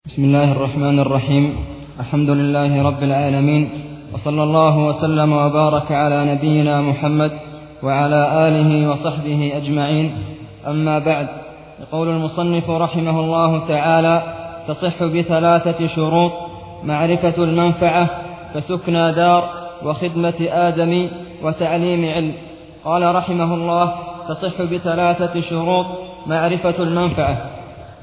بسم الله الرحمن الرحيم. الحمد لله رب العالمين، وصلى الله وسلم وبارك على نبينا محمد وعلى آله وصحبه أجمعين. أما بعد، يقول المصنف رحمه الله تعالى: تصح بثلاثة شروط: معرفة المنفعة كسكنى دار وخدمة آدم وتعليم علم. قال رحمه الله: تصح بثلاثة شروط: معرفة المنفعة.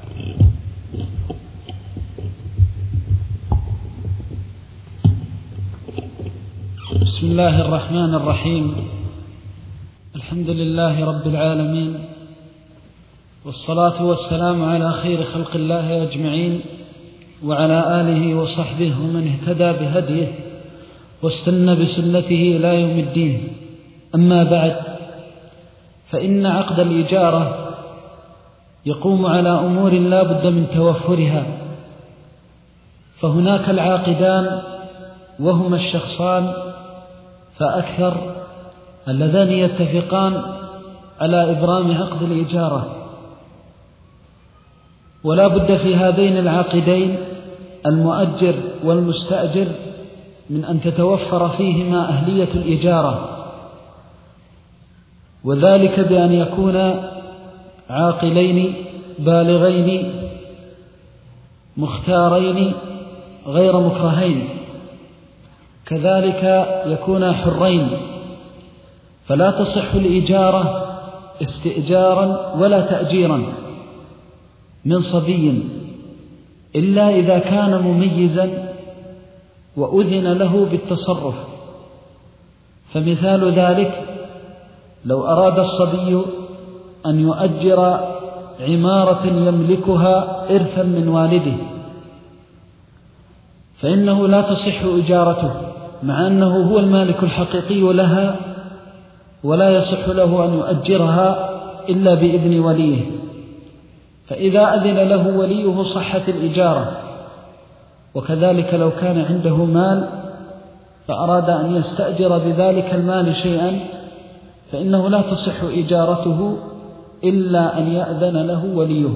بسم الله الرحمن الرحيم. الحمد لله رب العالمين، والصلاة والسلام على خير خلق الله أجمعين، وعلى آله وصحبه ومن اهتدى بهديه واستنى بسنته إلى يوم الدين. أما بعد، فإن عقد الإجارة يقوم على أمور لا بد من توفرها، فهناك العاقدان وهما الشخصان فأكثر اللذان يتفقان على إبرام عقد الإجارة، ولا بد في هذين العاقدين المؤجر والمستأجر من أن تتوفر فيهما أهلية الإجارة، وذلك بأن يكون عاقلين بالغين مختارين غير مكرهين، كذلك يكون حرين، فلا تصح الإجارة استئجارا ولا تأجيرا من صبي إلا إذا كان مميزا وأذن له بالتصرف. فمثال ذلك: لو أراد الصبي أن يؤجر عمارة يملكها إرثا من والده، فإنه لا تصح إجارته مع أنه هو المالك الحقيقي لها، ولا يصح له أن يؤجرها إلا بإذن وليه. فإذا أذن له وليه صحت الإجارة. وكذلك لو كان عنده مال فأراد أن يستأجر بذلك المال شيئا، فإنه لا تصح إجارته إلا أن يأذن له وليه.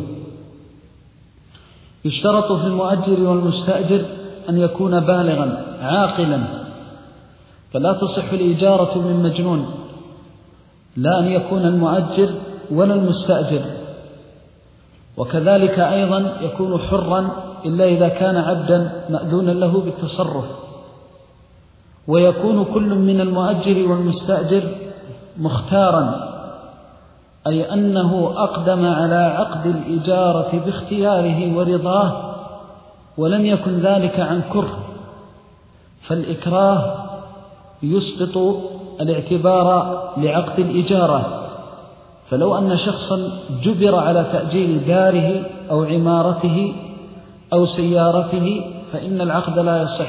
يشترط في المؤجر والمستأجر أن يكون بالغا عاقلا، فلا تصح الإجارة من مجنون، لا أن يكون المؤجر ولا المستأجر. وكذلك أيضا يكون حرا إلا إذا كان عبدا مأذونا له بالتصرف. ويكون كل من المؤجر والمستأجر مختارا، أي أنه أقدم على عقد الإجارة باختياره ورضاه، ولم يكن ذلك عن كره، فالإكراه يسقط الاعتبار لعقد الإجارة. فلو أن شخصا جبر على تأجير داره أو عمارته أو سيارته فإن العقد لا يصح.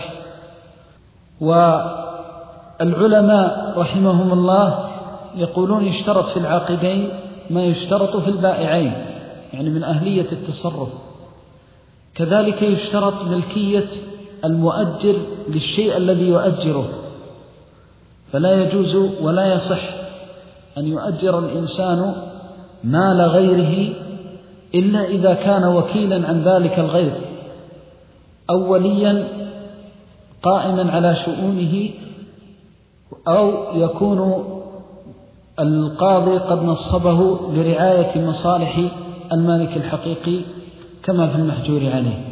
والعلماء رحمهم الله يقولون يشترط في العاقدين ما يشترط في البائعين، يعني من أهلية التصرف. كذلك يشترط ملكية المؤجر للشيء الذي يؤجره، فلا يجوز ولا يصح أن يؤجر الإنسان مال غيره إلا إذا كان وكيلا عن ذلك الغير أو وليا قائما على شؤونه، أو يكون القاضي قد نصبه لرعاية مصالح المالك الحقيقي كما في المحجور عليه.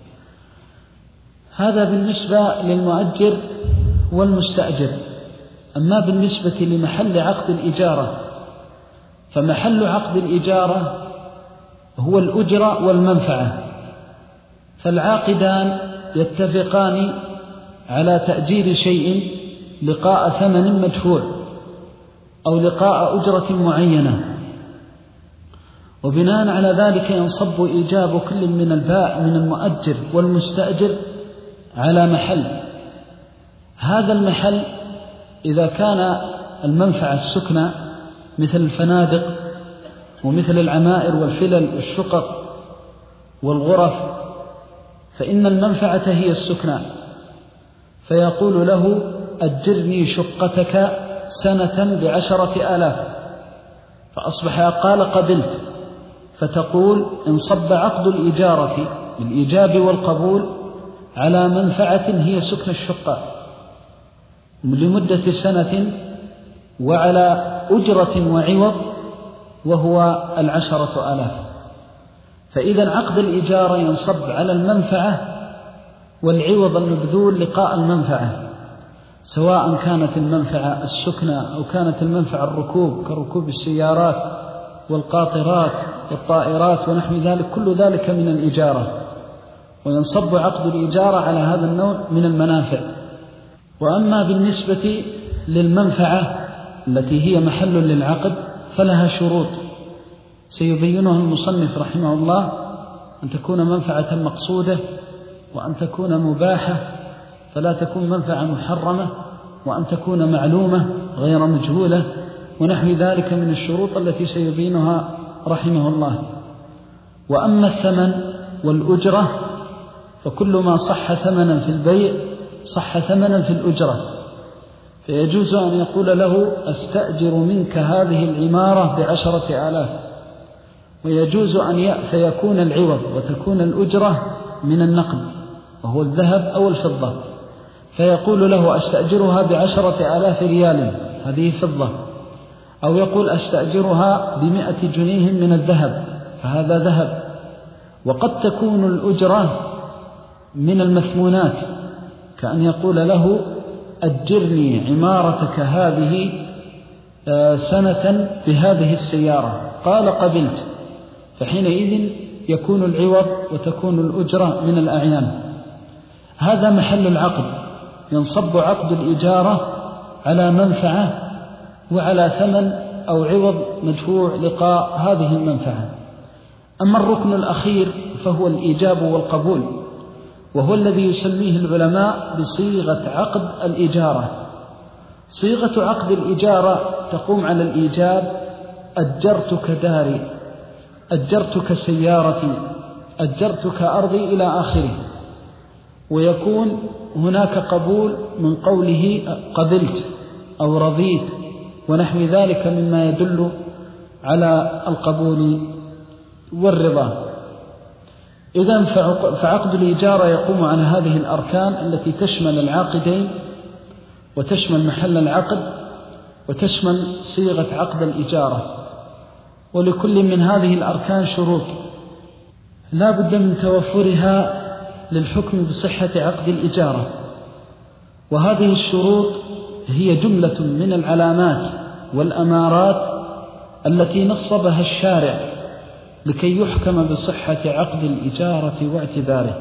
هذا بالنسبة للمؤجر والمستأجر. أما بالنسبة لمحل عقد الإجارة، فمحل عقد الإجارة هو الأجرة والمنفعة، فالعاقدان يتفقان على تأجير شيء لقاء ثمن مدفوع أو لقاء أجرة معينة، وبناء على ذلك ينصب إيجاب كل من المؤجر والمستأجر على محل. هذا المحل إذا كان المنفعة السكنى مثل الفنادق ومثل العمائر والفلل والشقق والغرف، فإن المنفعة هي السكنى، فيقول له: أجرني شقتك سنة ب10,000، فأصبح قال: قبلت. فتقول: إن صب عقد الإجارة بالإيجاب والقبول على منفعة هي سكن الشقة لمدة سنة وعلى أجرة وعوض وهو 10,000. فإذا عقد الإجارة ينصب على المنفعة والعوض المبذول لقاء المنفعة، سواء كانت المنفعة السكنة أو كانت المنفعة الركوب كركوب السيارات والقاطرات والطائرات ونحو ذلك، كل ذلك من الإجارة، وينصب عقد الإجارة على هذا النوع من المنافع. وأما بالنسبة للمنفعة التي هي محل للعقد فلها شروط سيبينها المصنف رحمه الله، أن تكون منفعة مقصودة، وأن تكون مباحة فلا تكون منفعة محرمة، وأن تكون معلومة غير مجهولة، ونحو ذلك من الشروط التي سيبينها رحمه الله. وأما الثمن والأجرة فكل ما صح ثمنا في البيع صح ثمنا في الأجرة، فيجوز أن يقول له أستأجر منك هذه العمارة ب10,000، ويجوز أن فيكون العوض وتكون الأجرة من النقد وهو الذهب أو الفضة، فيقول له أستأجرها ب10,000 ريال، هذه فضة، أو يقول أستأجرها ب100 جنيه من الذهب، فهذا ذهب. وقد تكون الأجرة من المثمونات، كأن يقول له أجرني عمارتك هذه سنة بهذه السيارة، قال قبلت، فحينئذ يكون العوض وتكون الأجرة من الأعيان. هذا محل العقد، ينصب عقد الإجارة على منفعة وعلى ثمن أو عوض مدفوع لقاء هذه المنفعة. أما الركن الأخير فهو الإيجاب والقبول، وهو الذي يسميه العلماء بصيغة عقد الإجارة. صيغة عقد الإجارة تقوم على الإيجاب: أجرتك داري، أجرتك سيارتي، أجرتك أرضي إلى آخره. ويكون هناك قبول من قوله قبلت أو رضيت ونحو ذلك مما يدل على القبول والرضا. إذن فعقد الإجارة يقوم على هذه الأركان التي تشمل العاقدين وتشمل محل العقد وتشمل صيغة عقد الإجارة، ولكل من هذه الأركان شروط لا بد من توفرها للحكم بصحة عقد الإجارة. وهذه الشروط هي جملة من العلامات والأمارات التي نصبها الشارع لكي يحكم بصحة عقد الإجارة واعتباره.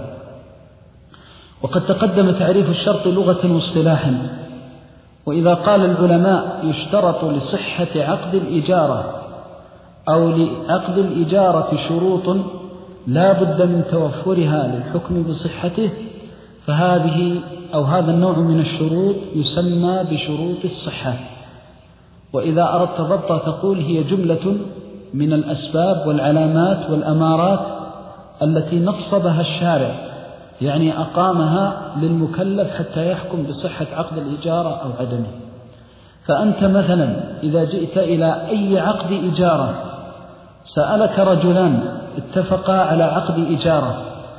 وقد تقدم تعريف الشرط لغة واصطلاحا. وإذا قال العلماء يشترط لصحة عقد الإجارة أو لعقد الإجارة شروط لا بد من توفرها للحكم بصحته، فهذه أو هذا النوع من الشروط يسمى بشروط الصحة. وإذا أردت ضبطها تقول هي جملة من الأسباب والعلامات والأمارات التي نصبها الشارع، يعني أقامها للمكلف حتى يحكم بصحة عقد الإجارة أو عدمه. فأنت مثلا إذا جئت إلى أي عقد إجارة سألك رجلان اتفقا على عقد إجارة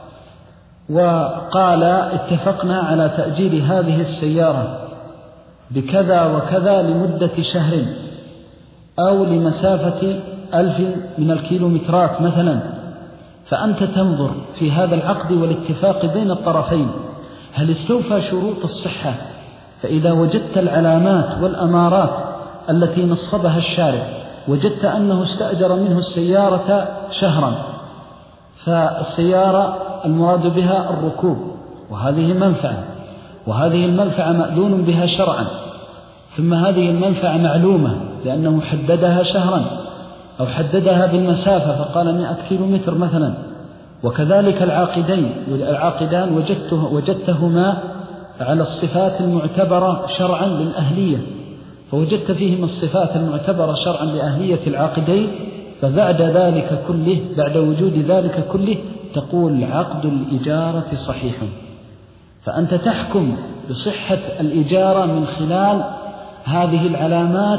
وقال اتفقنا على تأجير هذه السيارة بكذا وكذا لمدة شهر أو لمسافة 1000 من الكيلومترات مثلا، فأنت تنظر في هذا العقد والاتفاق بين الطرفين هل استوفى شروط الصحة. فإذا وجدت العلامات والأمارات التي نصبها الشارع، وجدت أنه استأجر منه السيارة شهرا، فالسيارة المراد بها الركوب، وهذه منفعة، وهذه المنفعة مأذون بها شرعا، ثم هذه المنفعة معلومة لأنه حددها شهرا أو حددها بالمسافة فقال 100 كيلومتر مثلا. وكذلك العاقدان وجدتهما على الصفات المعتبرة شرعا للأهلية، فوجدت فيهم الصفات المعتبرة شرعا لأهلية العاقدين، فبعد ذلك كله، بعد وجود ذلك كله، تقول عقد الإجارة صحيح. فأنت تحكم بصحة الإجارة من خلال هذه العلامات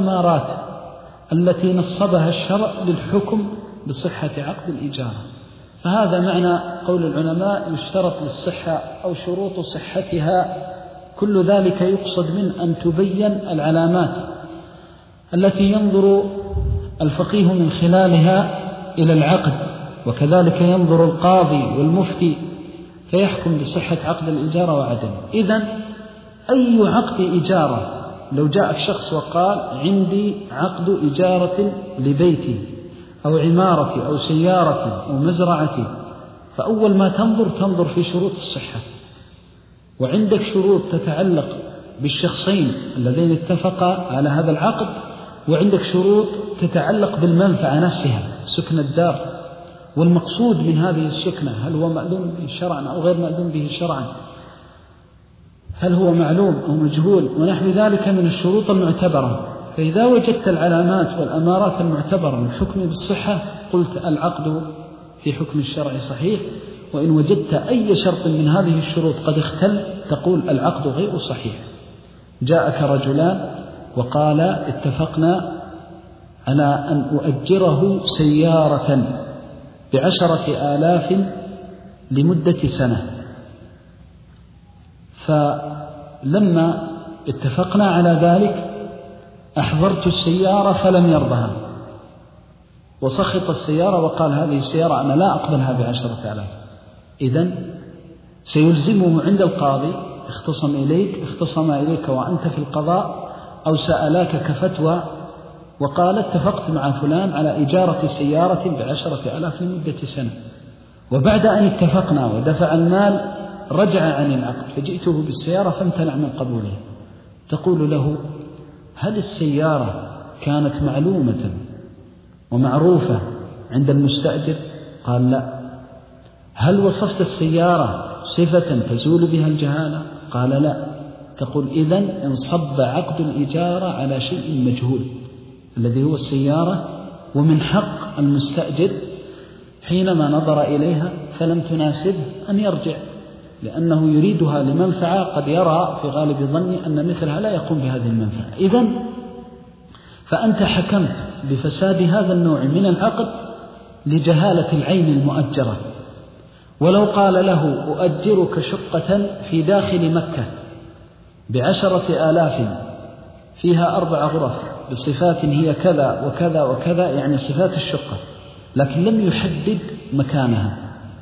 والأمارات التي نصبها الشرع للحكم بصحة عقد الإجارة. فهذا معنى قول العلماء يشترط للصحة أو شروط صحتها. كل ذلك يقصد من أن تبين العلامات التي ينظر الفقيه من خلالها إلى العقد، وكذلك ينظر القاضي والمفتي فيحكم بصحة عقد الإجارة وعدمه. إذن أي عقد إجارة لو جاءك شخص وقال عندي عقد إجارة لبيتي أو عمارتي أو سيارتي أو مزرعتي، فأول ما تنظر في شروط الصحة، وعندك شروط تتعلق بالشخصين اللذين اتفقا على هذا العقد، وعندك شروط تتعلق بالمنفعة نفسها، سكن الدار، والمقصود من هذه السكنة هل هو مأذون به شرعا أو غير مأذون به شرعا، هل هو معلوم أو مجهول، ونحو ذلك من الشروط المعتبرة. فإذا وجدت العلامات والأمارات المعتبرة للحكم بالصحة قلت العقد في حكم الشرع صحيح، وإن وجدت أي شرط من هذه الشروط قد اختل تقول العقد غير صحيح. جاءك رجلان وقال اتفقنا على أن أؤجره سيارة ب10,000 لمدة سنة، فلما اتفقنا على ذلك أحضرت السيارة فلم يرضها وسخط السيارة وقال هذه السيارة أنا لا أقبلها ب10,000. إذن سيلزمه عند القاضي اختصم إليك وأنت في القضاء، أو سألاك كفتوى وقال اتفقت مع فلان على إجارة سيارة ب10,000 لمدة سنة، وبعد أن اتفقنا ودفع المال رجع عن العقد فجئته بالسيارة فامتنع من قبوله، تقول له هل السيارة كانت معلومة ومعروفة عند المستأجر؟ قال لا. هل وصفت السيارة صفة تزول بها الجهالة؟ قال لا. تقول إذن انصب عقد الإجارة على شيء مجهول الذي هو السيارة، ومن حق المستأجر حينما نظر إليها فلم تناسبه أن يرجع، لأنه يريدها لمنفعة قد يرى في غالب ظني أن مثلها لا يقوم بهذه المنفعة. إذن فأنت حكمت بفساد هذا النوع من العقد لجهالة العين المؤجرة. ولو قال له أؤجرك شقة في داخل مكة ب10,000 فيها 4 غرف بصفات هي كذا وكذا وكذا، يعني صفات الشقة، لكن لم يحدد مكانها،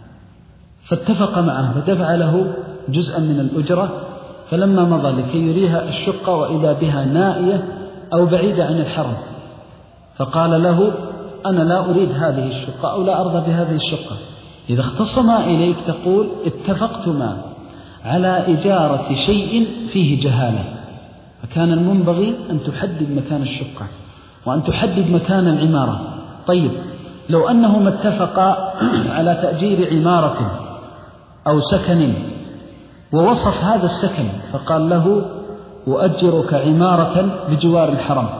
فاتفق معه ودفع له جزءا من الأجرة، فلما مضى لكي يريها الشقة وإذا بها نائية أو بعيدة عن الحرم، فقال له أنا لا أريد هذه الشقة أو لا أرضى بهذه الشقة. إذا اختصما إليك تقول اتفقتما على إجارة شيء فيه جهالة، فكان المنبغي أن تحدد مكان الشقة وأن تحدد مكان العمارة. طيب لو أنهما اتفقا على تأجير عمارة أو سكن ووصف هذا السكن فقال له أؤجرك عمارة بجوار الحرم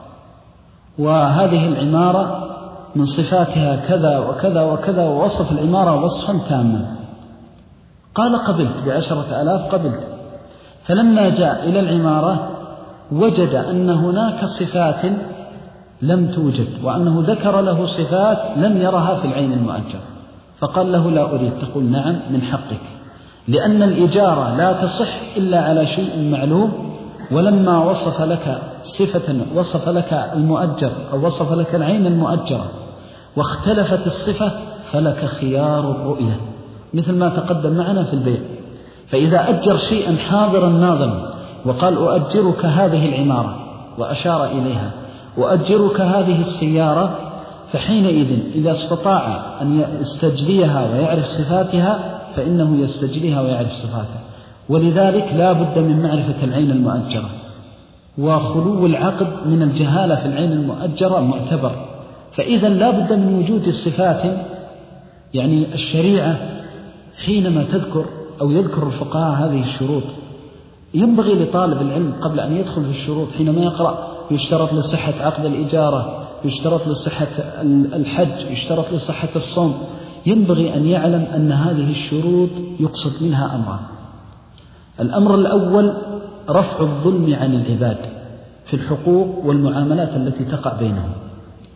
وهذه العمارة من صفاتها كذا وكذا وكذا، ووصف العمارة وصفا تاما، قال قبلت ب10,000 قبلت. فلما جاء إلى العمارة وجد أن هناك صفات لم توجد، وأنه ذكر له صفات لم يرها في العين المؤجر، فقال له لا أريد. تقول نعم من حقك، لأن الإجارة لا تصح إلا على شيء معلوم، ولما وصف لك صفة وصف لك المؤجر أو وصف لك العين المؤجرة واختلفت الصفة فلك خيار الرؤية، مثل ما تقدم معنا في البيع. فإذا أجر شيئا حاضرا ناظرا وقال أؤجرك هذه العمارة وأشار إليها، وأجرك هذه السيارة، فحينئذ إذا استطاع أن يستجليها ويعرف صفاتها فإنه يستجليها ويعرف صفاتها. ولذلك لا بد من معرفة العين المؤجرة، وخلو العقد من الجهالة في العين المؤجرة معتبر. فإذا لا بد من وجود الصفات. يعني الشريعة حينما تذكر أو يذكر الفقهاء هذه الشروط، ينبغي لطالب العلم قبل أن يدخل في الشروط حينما يقرأ يشترط لصحة عقد الإجارة، يشترط لصحة الحج، يشترط لصحة الصوم، ينبغي أن يعلم أن هذه الشروط يقصد منها أمران. الأمر الأول رفع الظلم عن العباد في الحقوق والمعاملات التي تقع بينهم،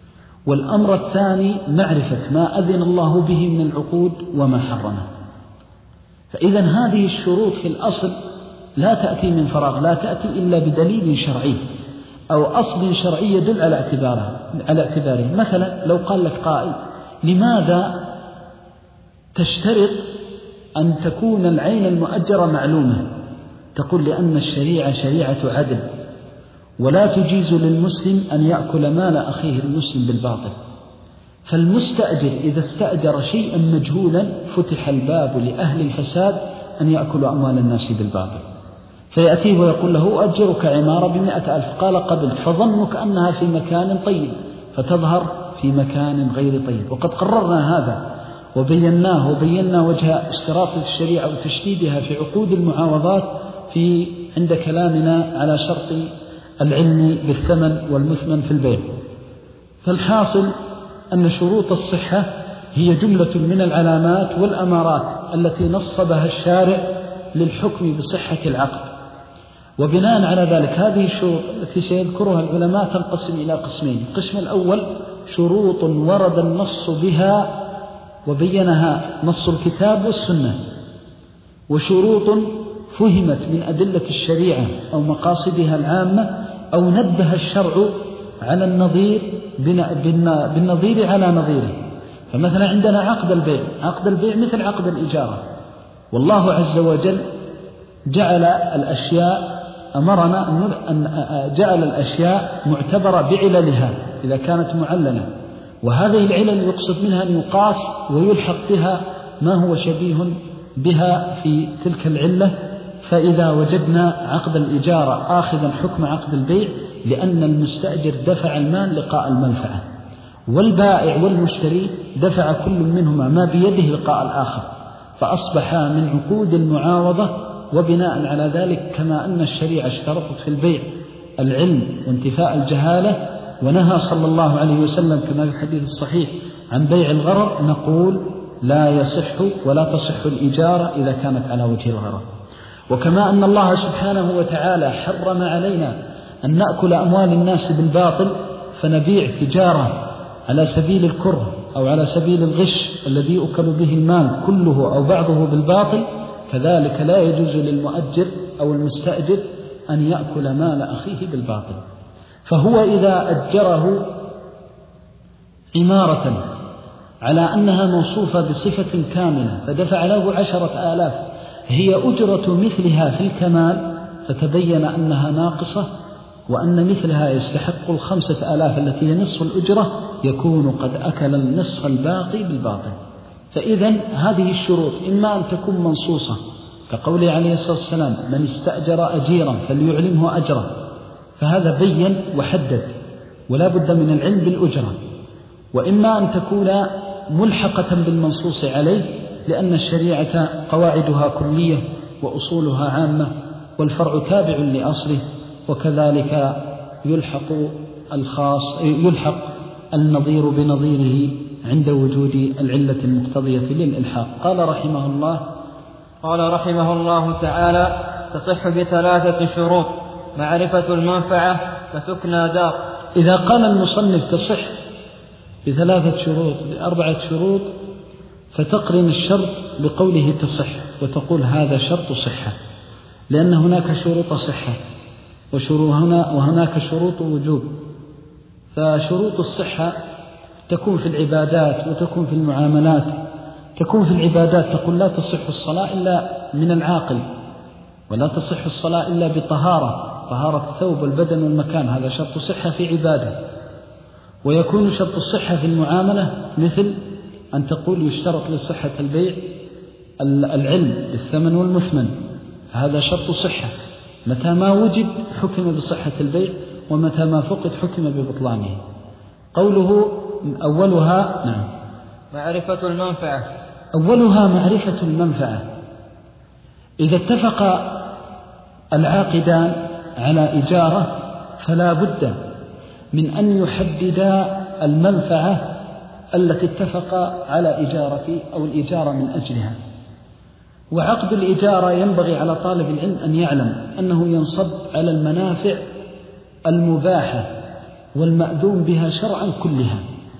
والأمر الثاني معرفة ما أذن الله به من العقود وما حرمه. فإذا هذه الشروط في الأصل لا تأتي من فراغ، لا تأتي إلا بدليل شرعي أو أصل شرعي يدل على اعتباره. مثلا لو قال لك قائل: لماذا تشترط أن تكون العين المؤجرة معلومة؟ تقول: لأن الشريعة شريعة عدل، ولا تجيز للمسلم أن يأكل مال أخيه المسلم بالباطل. فالمستأجر إذا استأجر شيئا مجهولا فتح الباب لأهل الفساد أن يأكلوا أموال الناس بالباطل، فيأتيه ويقول له: أجرك عمارة ب100,000. قال: قبلت. فظنك أنها في مكان طيب فتظهر في مكان غير طيب. وقد قررنا هذا وبيناه، وبينا وجه اشتراط الشريعة وتشديدها في عقود المعاوضات عند كلامنا على شرط العلم بالثمن والمثمن في البيع. فالحاصل أن شروط الصحة هي جملة من العلامات والأمارات التي نصبها الشارع للحكم بصحة العقد. وبناء على ذلك هذه الشروط التي سيذكرها العلماء تنقسم إلى قسمين: القسم الأول شروط ورد النص بها وبينها نص الكتاب والسنة، وشروط فهمت من أدلة الشريعة أو مقاصدها العامة، أو نبه الشرع على النظير بالنظير على نظيره. فمثلا عندنا عقد البيع مثل عقد الإجارة، والله عز وجل جعل الأشياء معتبرة بعللها إذا كانت معلنة، وهذه العلل يقصد منها أن يقاس ويلحق بها ما هو شبيه بها في تلك العلة. فإذا وجدنا عقد الإجارة آخذا حكم عقد البيع لأن المستأجر دفع المال لقاء المنفعة، والبائع والمشتري دفع كل منهما ما بيده لقاء الآخر، فأصبح من عقود المعاوضة. وبناء على ذلك كما أن الشريعة اشترطت في البيع العلم وانتفاء الجهالة، ونهى صلى الله عليه وسلم كما في الحديث الصحيح عن بيع الغرر، نقول لا يصح ولا تصح الإجارة إذا كانت على وجه الغرر. وكما أن الله سبحانه وتعالى حرم علينا أن نأكل أموال الناس بالباطل، فنبيع تجارة على سبيل الكره أو على سبيل الغش الذي يؤكل به المال كله أو بعضه بالباطل، كذلك لا يجوز للمؤجر أو المستأجر أن يأكل مال أخيه بالباطل. فهو إذا أجره عمارة على أنها موصوفة بصفة كاملة فدفع له 10,000 هي أجرة مثلها في الكمال، فتبين أنها ناقصة وأن مثلها يستحق 5,000 التي هي نصف الأجرة، يكون قد أكل النصف الباقي بالباطل. فإذا هذه الشروط إما أن تكون منصوصة كقوله عليه الصلاة والسلام: من استأجر أجيرا فليعلمه أجره، فهذا بين وحدد ولا بد من العلم بالأجرة، وإما أن تكون ملحقة بالمنصوص عليه لأن الشريعة قواعدها كلية وأصولها عامة والفرع تابع لأصله، وكذلك يلحق النظير بنظيره عند وجود العلة المقتضية للإلحاق. قال رحمه الله تعالى: تصح ب3 شروط: معرفة المنفعة كسكنى دار. إذا قال المصنف تصح ب3 شروط ب4 شروط فتقرن الشرط بقوله تصح وتقول هذا شرط صحة، لأن هناك شروط صحة وهناك شروط وجوب. فشروط الصحة تكون في العبادات وتكون في المعاملات. تكون في العبادات تقول لا تصح الصلاة إلا من العاقل، ولا تصح الصلاة إلا طهارة الثوب والبدن والمكان، هذا شرط صحة في عبادة. ويكون شرط الصحة في المعاملة مثل أن تقول يشترط لصحة البيع العلم بالثمن والمثمن، هذا شرط صحة، متى ما وجد حكم بصحة البيع ومتى ما فقد حكم ببطلانه. قوله أولها معرفة المنفعة. أولها معرفة المنفعة. إذا اتفق العاقدان على إجارة فلا بد من أن يحددا المنفعة التي اتفقا على إجارة أو الإجارة من أجلها. وعقد الإجارة ينبغي على طالب العلم أن يعلم أنه ينصب على المنافع المباحة والمأذون بها شرعا كلها،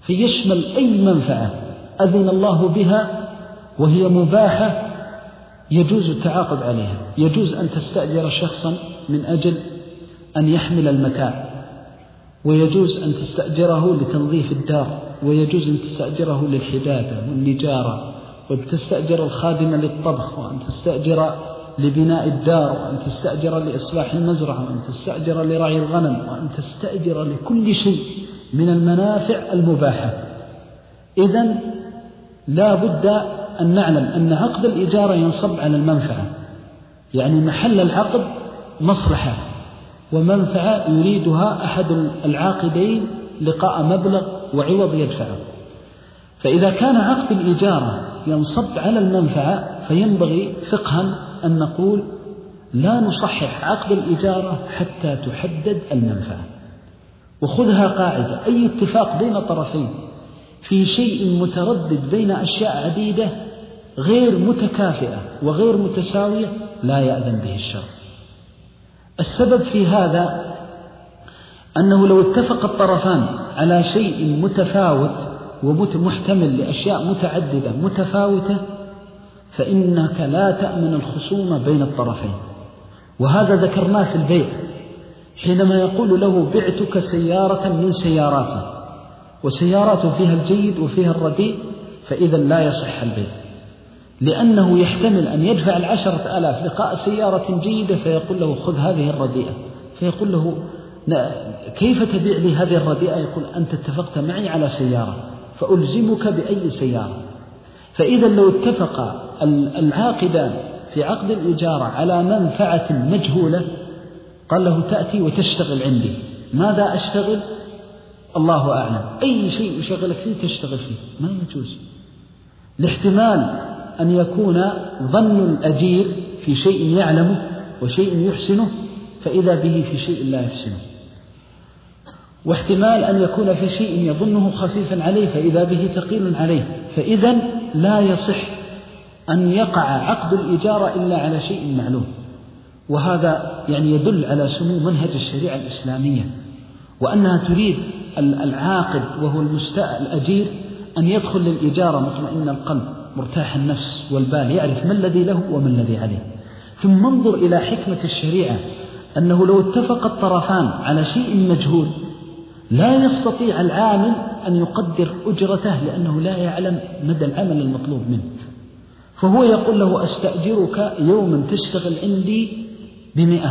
فيشمل أي منفعة أذن الله بها وهي مباحة يجوز التعاقد عليها. يجوز أن تستأجر شخصا من أجل أن يحمل المتاع، ويجوز أن تستأجره لتنظيف الدار، ويجوز أن تستأجره للحدادة والنجارة، وتستأجر الخادم للطبخ، وأن تستأجر لبناء الدار، وأن تستأجر لإصلاح المزرعة، وأن تستأجر لرعي الغنم، وأن تستأجر لكل شيء من المنافع المباحة. إذن لا بد أن نعلم أن عقد الإجارة ينصب على المنفعة، يعني محل العقد مصلحة ومنفعة يريدها أحد العاقدين لقاء مبلغ وعوض يدفعه. فإذا كان عقد الإجارة ينصب على المنفعة فينبغي فقها أن نقول لا نصحح عقد الإجارة حتى تحدد المنفعة. وخذها قاعدة: أي اتفاق بين طرفين في شيء متردد بين أشياء عديدة غير متكافئة وغير متساوية لا يأذن به الشرع. السبب في هذا أنه لو اتفق الطرفان على شيء متفاوت ومحتمل لأشياء متعددة متفاوتة فإنك لا تأمن الخصومة بين الطرفين. وهذا ذكرناه في البيع، حينما يقول له: بعتك سيارة من سياراتي، وسيارات فيها الجيد وفيها الرديء، فإذا لا يصح البيع، لأنه يحتمل أن يدفع 10,000 لقاء سيارة جيدة فيقول له: خذ هذه الرديئة. فيقول له: كيف تبيع لي هذه الرديئة؟ يقول: أنت اتفقت معي على سيارة فألزمك بأي سيارة. فإذا لو اتفق العاقدان في عقد الإجارة على منفعة مجهولة قال له: تأتي وتشتغل عندي. ماذا أشتغل؟ الله أعلم. أي شيء يشغلك فيه تشتغل فيه، ما يجوز، لاحتمال أن يكون ظن الأجير في شيء يعلمه وشيء يحسنه فإذا به في شيء لا يحسنه، واحتمال أن يكون في شيء يظنه خفيفا عليه فإذا به ثقيل عليه. فإذا لا يصح أن يقع عقد الإجارة إلا على شيء معلوم. وهذا يعني يدل على سمو منهج الشريعة الإسلامية، وأنها تريد العاقد وهو الأجير أن يدخل للإجارة مطمئن القلب مرتاح النفس والبال، يعرف ما الذي له وما الذي عليه. ثم انظر إلى حكمة الشريعة، أنه لو اتفق الطرفان على شيء مجهول لا يستطيع العامل أن يقدر أجرته لأنه لا يعلم مدى العمل المطلوب منه، فهو يقول له: أستأجرك يوما تشتغل عندي ب100.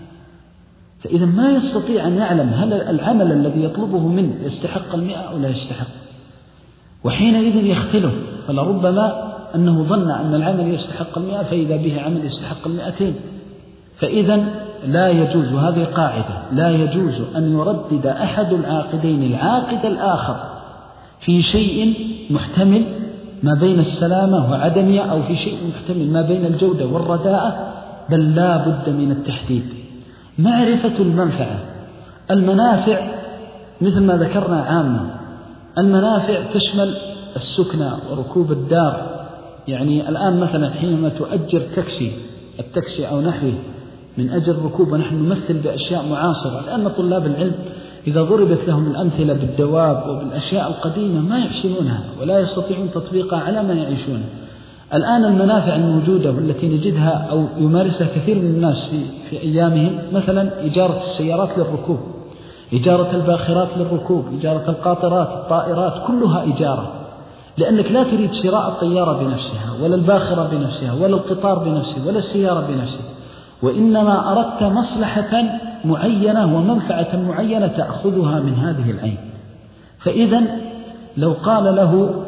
فإذا ما يستطيع أن يعلم هل العمل الذي يطلبه منه يستحق 100 أو لا يستحق، وحينئذ يختلف. فلربما أنه ظن أن العمل يستحق 100 فإذا به عمل يستحق 200. فإذا لا يجوز، وهذه قاعدة، لا يجوز أن يردد أحد العاقدين العاقد الآخر في شيء محتمل ما بين السلامة وعدمها، أو في شيء محتمل ما بين الجودة والرداءة، بل لا بد من التحديد. معرفة المنفعة. المنافع مثل ما ذكرنا عامة، المنافع تشمل السكنة وركوب الدار. يعني الآن مثلا حينما تؤجر التاكسي أو نحوه من أجل ركوب، ونحن نمثل بأشياء معاصرة، لأن طلاب العلم إذا ضربت لهم الأمثلة بالدواب وبالأشياء القديمة ما يحسنونها ولا يستطيعون تطبيقها على ما يعيشونه. الآن المنافع الموجودة والتي نجدها أو يمارسها كثير من الناس في أيامهم، مثلا إجارة السيارات للركوب، إجارة الباخرات للركوب، إجارة القاطرات، الطائرات، كلها إجارة، لأنك لا تريد شراء الطيارة بنفسها ولا الباخرة بنفسها ولا القطار بنفسه ولا السيارة بنفسه، وإنما أردت مصلحة معينة ومنفعة معينة تأخذها من هذه العين. فإذا لو قال له: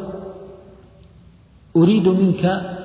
أريد منك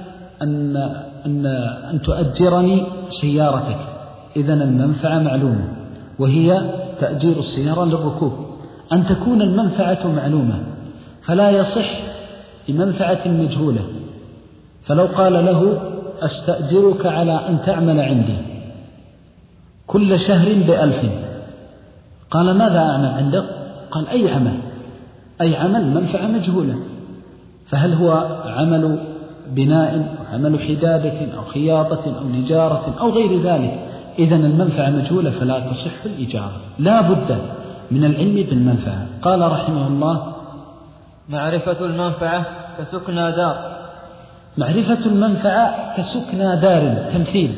أن تؤجرني سيارتك، إذن المنفعة معلومة وهي تأجير السيارة للركوب، أن تكون المنفعة معلومة، فلا يصح بمنفعة مجهولة. فلو قال له: أستأجرك على أن تعمل عندي كل شهر ب1,000، قال: ماذا أعمل عندك؟ قال: أي عمل منفعة مجهولة، فهل هو عمل بناء أو عمل حدادة أو خياطة أو نجارة أو غير ذلك، إذن المنفعة مجهولة فلا تصح الإجارة. لا بد من العلم بالمنفعة. قال رحمه الله: معرفة المنفعة كسكنى دار. معرفة المنفعة كسكنى دار تمثيل.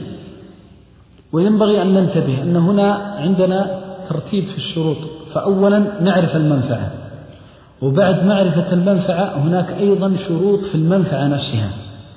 وينبغي أن ننتبه أن هنا عندنا ترتيب في الشروط. فأولا نعرف المنفعة، وبعد معرفة المنفعة هناك أيضا شروط في المنفعة نفسها،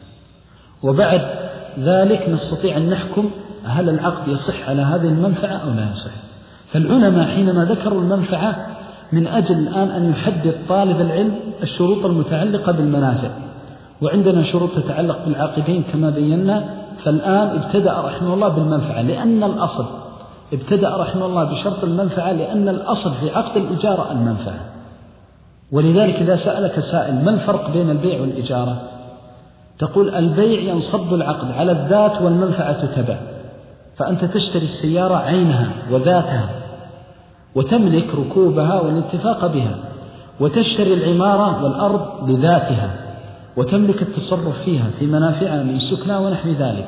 وبعد ذلك نستطيع أن نحكم هل العقد يصح على هذه المنفعة أو لا يصح. فالعلماء حينما ذكروا المنفعة من أجل الآن أن يحدد طالب العلم الشروط المتعلقة بالمنافع، وعندنا شروط تتعلق بالعاقدين كما بينا. فالآن ابتدأ رحمه الله بالمنفعة، لأن الأصل ابتدأ رحمه الله بشرط المنفعة لأن الأصل في عقد الإجارة المنفعة. ولذلك إذا سألك سائل ما الفرق بين البيع والإجارة، تقول البيع ينصب العقد على الذات والمنفعة تبع، فأنت تشتري السيارة عينها وذاتها وتملك ركوبها والاتفاق بها، وتشتري العمارة والأرض لذاتها وتملك التصرف فيها في منافعها من سكنى ونحو ذلك.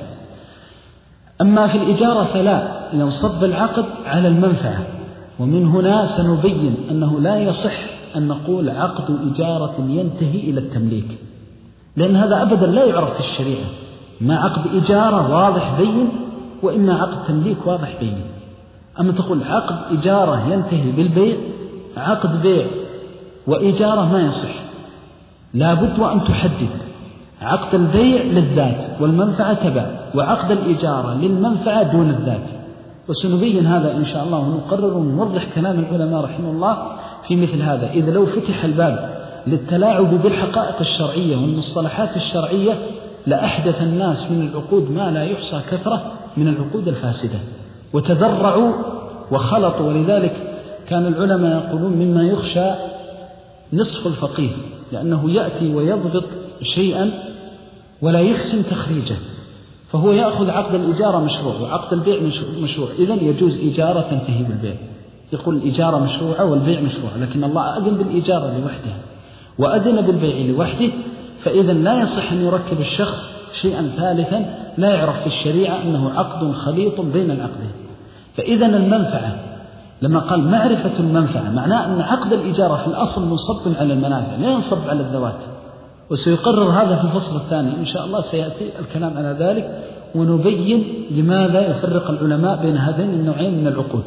أما في الإجارة فلا، ينصب العقد على المنفعة. ومن هنا سنبين أنه لا يصح أن نقول عقد إجارة ينتهي إلى التمليك، لأن هذا أبدا لا يعرف في الشريعة. ما عقد إجارة واضح بين، وإما عقد تمليك واضح بين. أما تقول عقد إجارة ينتهي بالبيع، عقد بيع وإجارة ما يصح. لابد وأن تحدد عقد البيع للذات والمنفعة تبع، وعقد الإجارة للمنفعة دون الذات. وسنبين هذا إن شاء الله ونقرر ونوضح كلام العلماء رحمه الله في مثل هذا. إذا لو فتح الباب للتلاعب بالحقائق الشرعية والمصطلحات الشرعية لأحدث الناس من العقود ما لا يحصى كثرة من العقود الفاسدة، وتذرعوا وخلطوا. ولذلك كان العلماء يقولون مما يخشى نصف الفقيه، لأنه يأتي ويضبط شيئا ولا يحسن تخريجه، فهو يأخذ عقد الإجارة مشروع وعقد البيع مشروع، إذن يجوز إجارة تنتهي بالبيع. يقول الإجارة مشروعة والبيع مشروع، لكن الله أذن بالإجارة لوحدها وأذن بالبيع لوحده، فإذا لا يصح أن يركب الشخص شيئا ثالثا لا يعرف في الشريعة أنه عقد خليط بين العقدين. فإذا المنفعة لما قال معرفة المنفعة معناه أن عقد الإجارة في الأصل منصب على المنافع لا ينصب على الذوات، وسيقرر هذا في الفصل الثاني إن شاء الله، سيأتي الكلام على ذلك ونبين لماذا يفرق العلماء بين هذين النوعين من العقود.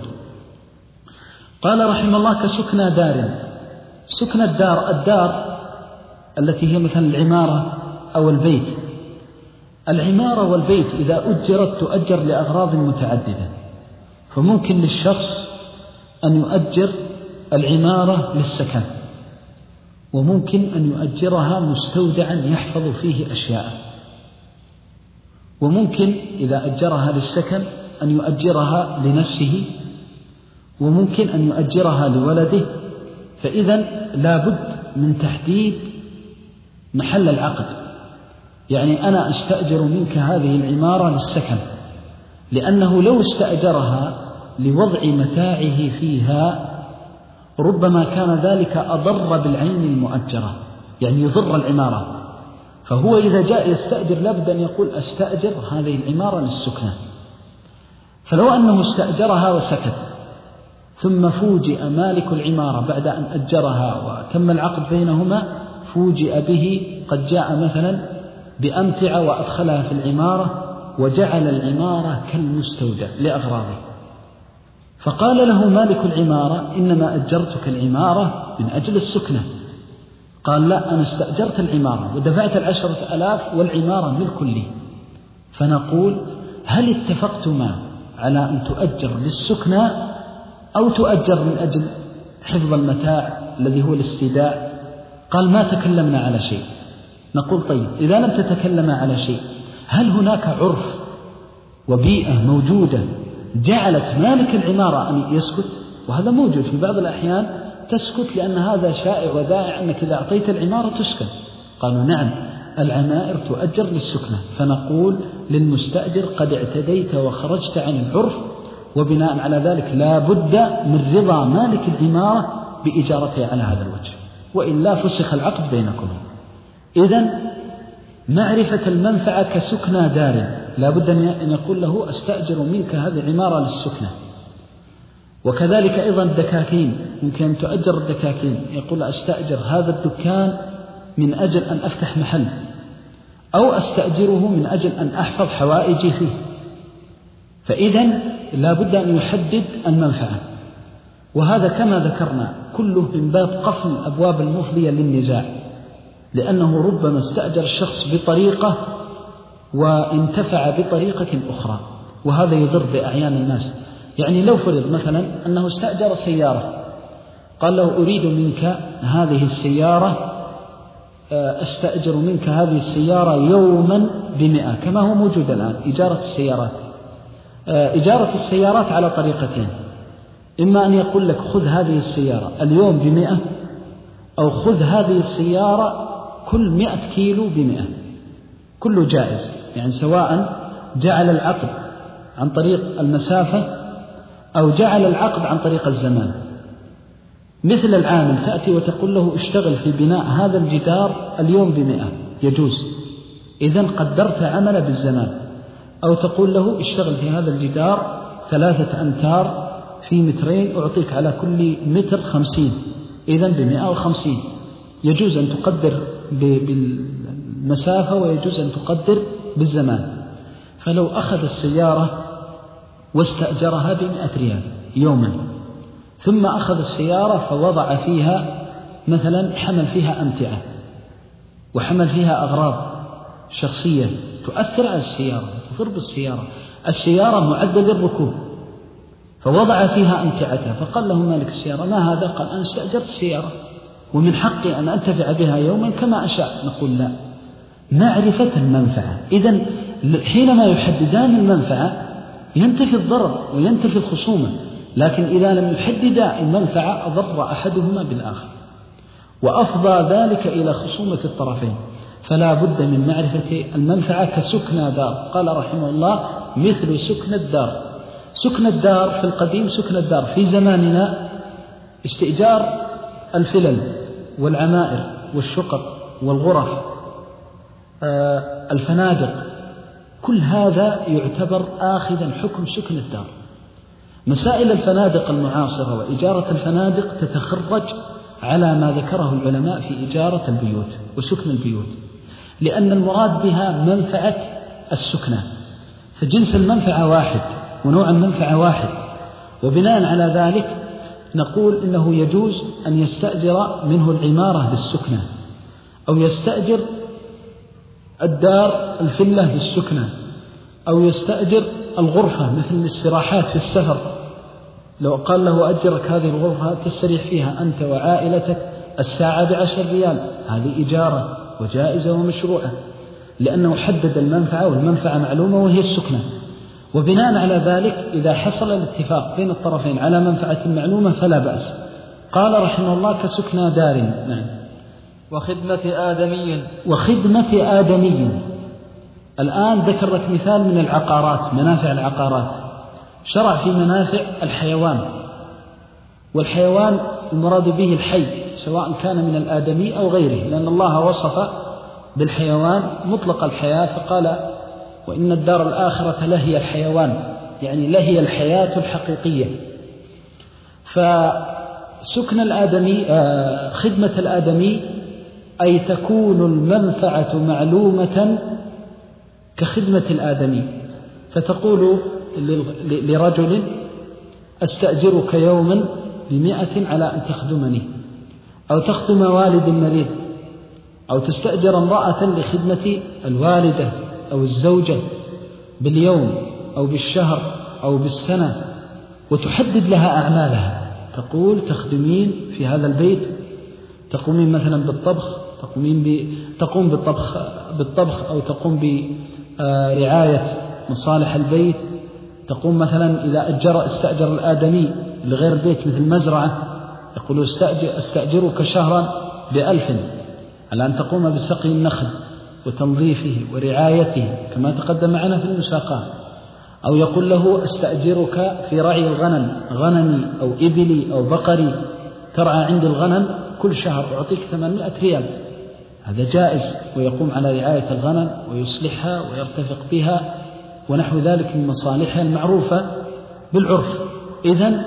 قال رحمه الله كسكنى دار. سكنى الدار التي هي مثلا العمارة أو البيت. العمارة والبيت إذا أجرت تؤجر لأغراض متعددة، فممكن للشخص أن يؤجر العمارة للسكن، وممكن أن يؤجرها مستودعا يحفظ فيه أشياء، وممكن إذا أجرها للسكن أن يؤجرها لنفسه، وممكن أن يؤجرها لولده. فإذا لابد من تحديد محل العقد. يعني أنا أستأجر منك هذه العمارة للسكن، لأنه لو استأجرها لوضع متاعه فيها ربما كان ذلك أضر بالعين المؤجرة، يعني يضر العمارة. فهو إذا جاء يستأجر لابد أن يقول أستأجر هذه العمارة للسكنة. فلو أنه استأجرها وسكت ثم فوجئ مالك العمارة بعد أن أجرها وتم العقد بينهما، فوجئ به قد جاء مثلا بأمتعة وأدخلها في العمارة وجعل العمارة كالمستودع لأغراضه، فقال له مالك العمارة إنما أجرتك العمارة من أجل السكنة. قال لا، أنا استأجرت العمارة ودفعت 10,000 والعمارة ملك لي. فنقول هل اتفقتما على أن تؤجر للسكنة أو تؤجر من أجل حفظ المتاع الذي هو الاستيداع؟ قال ما تكلمنا على شيء. نقول طيب إذا لم تتكلم على شيء، هل هناك عرف وبيئة موجودة جعلت مالك العمارة أن يسكت؟ وهذا موجود في بعض الأحيان، تسكت لأن هذا شائع وذائع أنك إذا أعطيت العمارة تسكن. قالوا نعم، العمائر تؤجر للسكنة. فنقول للمستأجر قد اعتديت وخرجت عن العرف، وبناء على ذلك لا بد من رضا مالك العمارة بإجارتها على هذا الوجه، وإلا فسخ العقد بينكم. إذن معرفة المنفعة كسكنى دار لا بد أن يقول له أستأجر منك هذه العمارة للسكنة. وكذلك أيضا الدكاكين، ممكن أن تؤجر الدكاكين، يقول أستأجر هذا الدكان من أجل أن أفتح محل، أو أستأجره من أجل أن أحفظ حوائجي فيه. فإذن لا بد أن يحدد المنفعة، وهذا كما ذكرنا كله من باب قفل الأبواب المفضية للنزاع، لأنه ربما استأجر الشخص بطريقة وانتفع بطريقة أخرى، وهذا يضر بأعيان الناس. يعني لو فرض مثلا أنه استأجر سيارة، قال له أريد منك هذه السيارة، أستأجر منك هذه السيارة يوما ب100، كما هو موجود الآن إجارة السيارات. إجارة السيارات على طريقتين، إما أن يقول لك خذ هذه السيارة اليوم ب100، أو خذ هذه السيارة كل 100 كيلو ب100، كله جائز. يعني سواء جعل العقد عن طريق المسافة أو جعل العقد عن طريق الزمان. مثل العامل تأتي وتقول له اشتغل في بناء هذا الجدار اليوم ب100، يجوز، إذن قدرت عمل بالزمان. أو تقول له اشتغل في هذا الجدار 3 أمتار في مترين، أعطيك على كل متر 50، إذن ب150. يجوز أن تقدر بالمسافة ويجوز أن تقدر بالزمان. فلو أخذ السيارة واستأجرها ب100 ريال يوما، ثم أخذ السيارة فوضع فيها مثلا، حمل فيها أمتعة وحمل فيها أغراض شخصية تؤثر على السيارة، تضر بالسيارة، السيارة معدة للركوب، فوضع فيها أمتعته، فقال له مالك السيارة ما هذا؟ قال أنا استأجرت السيارة ومن حقي أن أنتفع بها يوما كما أشاء. نقول لا، معرفة المنفعة. إذن حينما يحددان المنفعة ينتفي الضرر وينتفي الخصومة، لكن إذا لم يحددا المنفعة أضر أحدهما بالآخر، وأفضى ذلك إلى خصومة الطرفين. فلا بد من معرفة المنفعة كسكنى دار. قال رحمه الله مثل سكن الدار. سكن الدار في القديم، سكن الدار في زماننا استئجار الفلل والعمائر والشقق والغرف، الفنادق، كل هذا يعتبر آخذا حكم سكن الدار. مسائل الفنادق المعاصرة وإجارة الفنادق تتخرج على ما ذكره العلماء في إجارة البيوت وسكن البيوت، لأن المراد بها منفعة السكنة، فجنس المنفعة واحد ونوع المنفعة واحد، وبناء على ذلك نقول إنه يجوز أن يستأجر منه العمارة للسكنة، أو يستأجر الدار الفلة للسكنة، أو يستأجر الغرفة مثل الاستراحات في السفر. لو قال له أجرك هذه الغرفة تستريح فيها أنت وعائلتك الساعة ب10 ريال، هذه إجارة وجائزة ومشروعة، لأنه حدد المنفعة، والمنفعة معلومة وهي السكنة. وبناء على ذلك إذا حصل الاتفاق بين الطرفين على منفعة معلومة فلا بأس. قال رحمه الله كسكنى دار. نعم. وخدمة آدمي. الآن ذكر لك مثال من العقارات، منافع العقارات. شرع في منافع الحيوان، والحيوان المراد به الحي سواء كان من الآدمي أو غيره، لأن الله وصف بالحيوان مطلق الحياة فقال وإن الدار الآخرة لهي الحيوان، يعني لهي الحياة الحقيقية. فسكن الآدمي خدمة الآدمي أي تكون المنفعة معلومة كخدمة الآدمي، فتقول لرجل أستأجرك يوما ب100 على أن تخدمني، أو تخدم والد مريض، أو تستأجر امرأة لخدمة الوالدة أو الزوجة باليوم أو بالشهر أو بالسنة، وتحدد لها أعمالها، تقول تخدمين في هذا البيت، تقومين مثلا بالطبخ، تقوم بالطبخ أو تقوم برعاية مصالح البيت، تقوم مثلا إذا استأجر الآدمي لغير البيت مثل مزرعة، يقول أستأجرك شهرا ب1000 على أن تقوم بسقي النخل وتنظيفه ورعايته كما تقدم معنا في المساقات. أو يقول له أستأجرك في رعي الغنم، غنمي أو إبلي أو بقري، ترعى عندي الغنم كل شهر أعطيك 800 ريال، هذا جائز، ويقوم على رعاية الغنم ويصلحها ويرتفق بها ونحو ذلك من مصالحها المعروفة بالعرف. إذن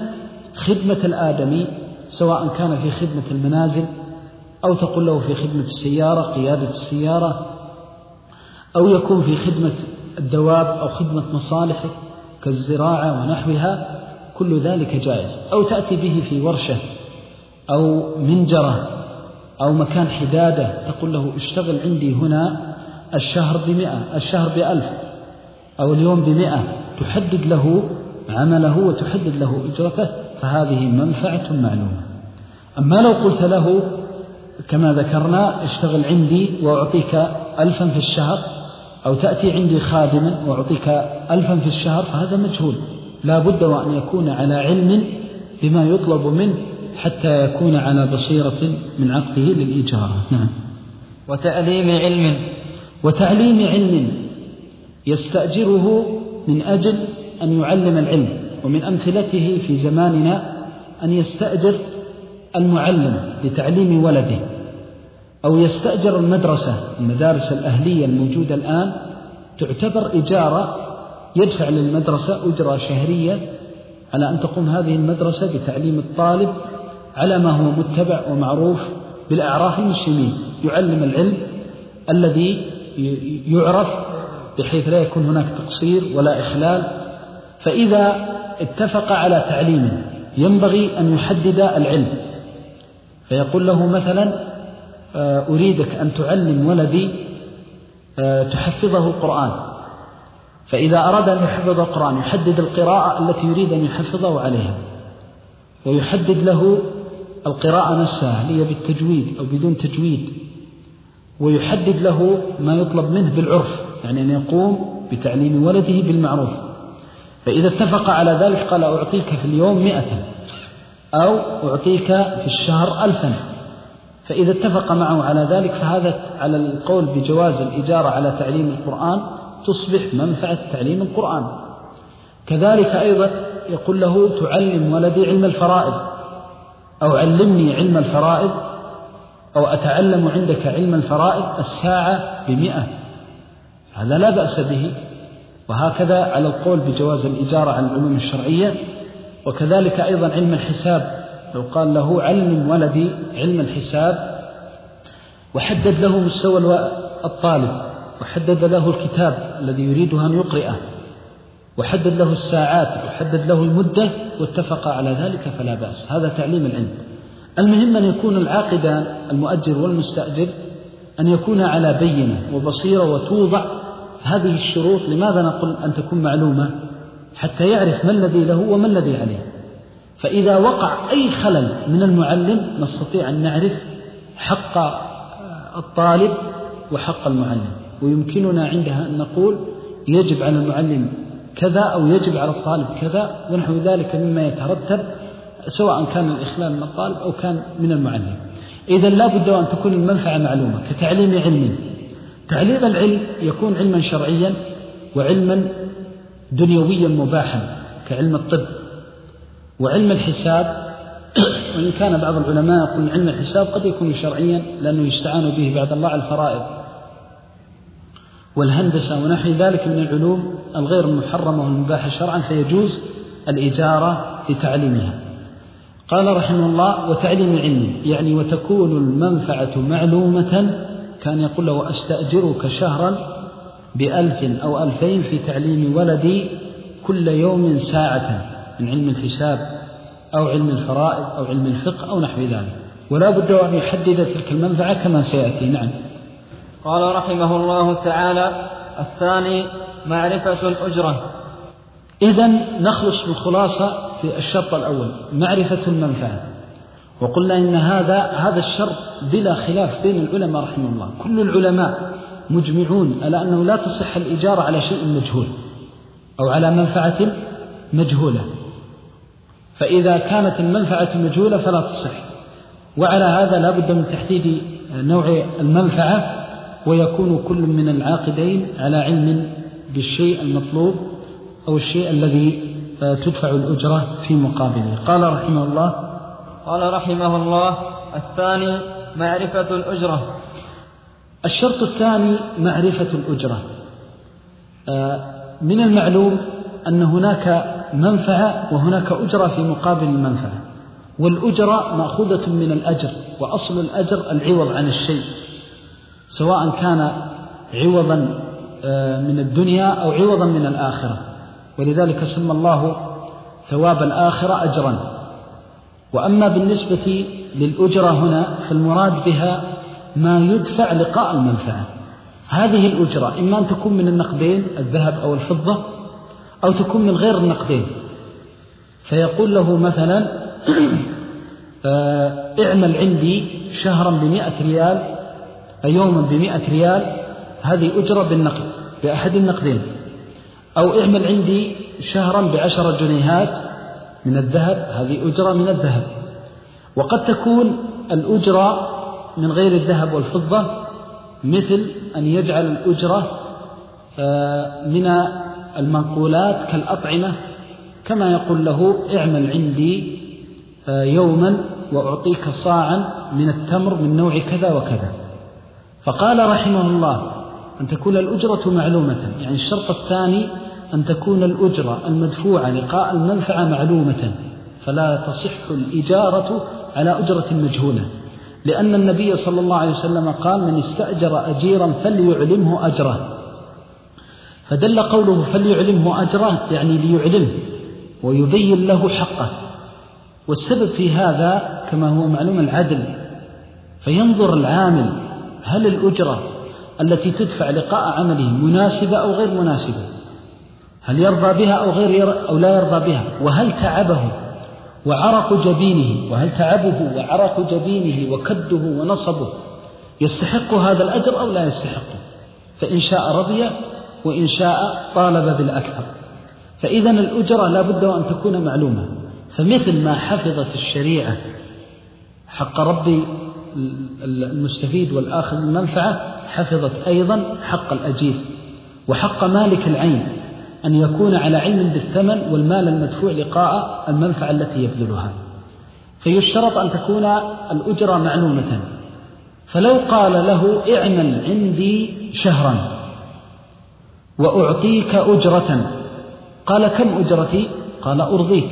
خدمة الآدمي، سواء كان في خدمة المنازل أو تقول له في خدمة السيارة قيادة السيارة، أو يكون في خدمة الدواب أو خدمة مصالحه كالزراعة ونحوها، كل ذلك جائز. أو تأتي به في ورشة أو منجرة أو مكان حدادة، تقول له اشتغل عندي هنا الشهر ب100، الشهر ب1000، أو اليوم ب100، تحدد له عمله وتحدد له أجرته، فهذه منفعة معلومة. أما لو قلت له كما ذكرنا اشتغل عندي وأعطيك 1000 في الشهر، أو تأتي عندي خادما وأعطيك 1000 في الشهر، فهذا مجهول، لا بد وأن يكون على علم بما يطلب منه حتى يكون على بصيرة من عقده للإجارة. نعم. وتعليم علم يستأجره من أجل أن يعلم العلم. ومن أمثلته في زماننا أن يستأجر المعلم لتعليم ولده، أو يستأجر المدارس الأهلية الموجودة الآن تعتبر إجارة، يدفع للمدرسة أجرة شهرية على أن تقوم هذه المدرسة بتعليم الطالب على ما هو متبع ومعروف بالأعراف المسلمين، يعلم العلم الذي يعرف بحيث لا يكون هناك تقصير ولا إخلال. فإذا اتفق على تعليم ينبغي أن يحدد العلم، فيقول له مثلا أريدك أن تعلم ولدي تحفظه القرآن، فإذا أراد أن يحفظ القرآن يحدد القراءة التي يريد أن يحفظه عليها، ويحدد له القراءة نفسها هي بالتجويد أو بدون تجويد، ويحدد له ما يطلب منه بالعرف، يعني أن يقوم بتعليم ولده بالمعروف. فإذا اتفق على ذلك قال أعطيك في اليوم 100 أو أعطيك في الشهر 1000، فإذا اتفق معه على ذلك فهذا على القول بجواز الإجارة على تعليم القرآن تصبح منفعة تعليم القرآن. كذلك أيضا يقول له تعلم ولدي علم الفرائض، أو علمني علم الفرائض، أو أتعلم عندك علم الفرائض الساعة ب100، هذا لا بأس به. وهكذا على القول بجواز الإجارة على العلوم الشرعية. وكذلك أيضا علم الحساب، لو قال له علم ولدي علم الحساب وحدد له مستوى الطالب، وحدد له الكتاب الذي يريده أن يقرأه، وحدد له الساعات، وحدد له المدة، واتفق على ذلك فلا بأس، هذا تعليم العلم. المهم أن يكون العاقدان المؤجر والمستأجر أن يكون على بينة وبصيرة، وتوضع هذه الشروط. لماذا نقول أن تكون معلومة؟ حتى يعرف ما الذي له وما الذي عليه. فإذا وقع أي خلل من المعلم نستطيع أن نعرف حق الطالب وحق المعلم، ويمكننا عندها أن نقول يجب على المعلم كذا أو يجب على الطالب كذا ونحو ذلك مما يترتب، سواء كان الإخلال من الطالب أو كان من المعلم. إذن لا بد أن تكون المنفعة معلومة. كتعليم علم، تعليم العلم يكون علما شرعيا وعلما دنيويا مباحا كعلم الطب وعلم الحساب، وإن كان بعض العلماء يقول علم الحساب قد يكون شرعيا لأنه يستعان به بعد الله على الفرائض والهندسة ونحو ذلك من العلوم الغير المحرمة والمباحة شرعا، فيجوز الإجارة لتعليمها. قال رحمه الله وتعليم العلم، يعني وتكون المنفعة معلومة. كان يقول له أستأجرك شهرا ب1000 أو 2000 في تعليم ولدي كل يوم ساعة من علم الحساب أو علم الفرائض أو علم الفقه أو نحو ذلك، ولا بد أن يحدد تلك المنفعة كما سيأتي. نعم. قال رحمه الله تعالى الثاني معرفة الأجرة. إذن نخلص بالخلاصة في الشرط الأول معرفة المنفعة، وقلنا إن هذا الشرط بلا خلاف بين العلماء رحمه الله، كل العلماء مجمعون على أنه لا تصح الإجارة على شيء مجهول أو على منفعة مجهولة، فإذا كانت المنفعة مجهولة فلا تصح. وعلى هذا لا بد من تحديد نوع المنفعة، ويكون كل من العاقدين على علم بالشيء المطلوب أو الشيء الذي تدفع الأجرة في مقابله. قال رحمه الله الثاني معرفة الأجرة. الشرط الثاني معرفة الأجرة. من المعلوم أن هناك منفعة وهناك أجرة في مقابل المنفعة، والأجرة مأخوذة من الأجر، وأصل الأجر العوض عن الشيء، سواء كان عوضا من الدنيا أو عوضا من الآخرة، ولذلك سمى الله ثواب الآخرة أجرا. وأما بالنسبة للأجرة هنا فالمراد بها ما يدفع لقاء المنفعة. هذه الأجرة إما أن تكون من النقدين الذهب أو الفضة، أو تكون من غير النقدين، فيقول له مثلا اعمل عندي شهرا ب100 ريال، يوما ب100 ريال، هذه أجرة بالنقد بأحد النقدين، أو اعمل عندي شهرا ب10 جنيهات من الذهب، هذه أجرة من الذهب. وقد تكون الأجرة من غير الذهب والفضة، مثل أن يجعل الأجرة من المنقولات كالأطعمة، كما يقول له اعمل عندي يوما وأعطيك صاعا من التمر من نوع كذا وكذا. فقال رحمه الله أن تكون الأجرة معلومة، يعني الشرط الثاني أن تكون الأجرة المدفوعة لقاء المنفعة معلومة، فلا تصح الإجارة على أجرة مجهولة، لأن النبي صلى الله عليه وسلم قال من استأجر أجيرا فليعلمه أجره، فدل قوله فليعلمه أجره يعني ليعلمه ويبين له حقه. والسبب في هذا كما هو معلوم العدل، فينظر العامل هل الأجرة التي تدفع لقاء عمله مناسبة أو غير مناسبة، هل يرضى بها أو لا يرضى بها، وهل تعبه وعرق جبينه، وهل تعبه وعرق جبينه وكده ونصبه يستحق هذا الأجر أو لا يستحقه، فإن شاء رضي وإن شاء طالب بالأكثر. فإذا الأجرة لا بد أن تكون معلومة، فمثل ما حفظت الشريعة حق رب المستفيد والآخذ المنفعة، حفظت أيضا حق الأجير وحق مالك العين، أن يكون على علم بالثمن والمال المدفوع لقاء المنفعة التي يبذلها. فيشترط أن تكون الأجرة معلومة. فلو قال له اعمل عندي شهرا وأعطيك أجرة، قال كم أجرتي؟ قال أرضيك،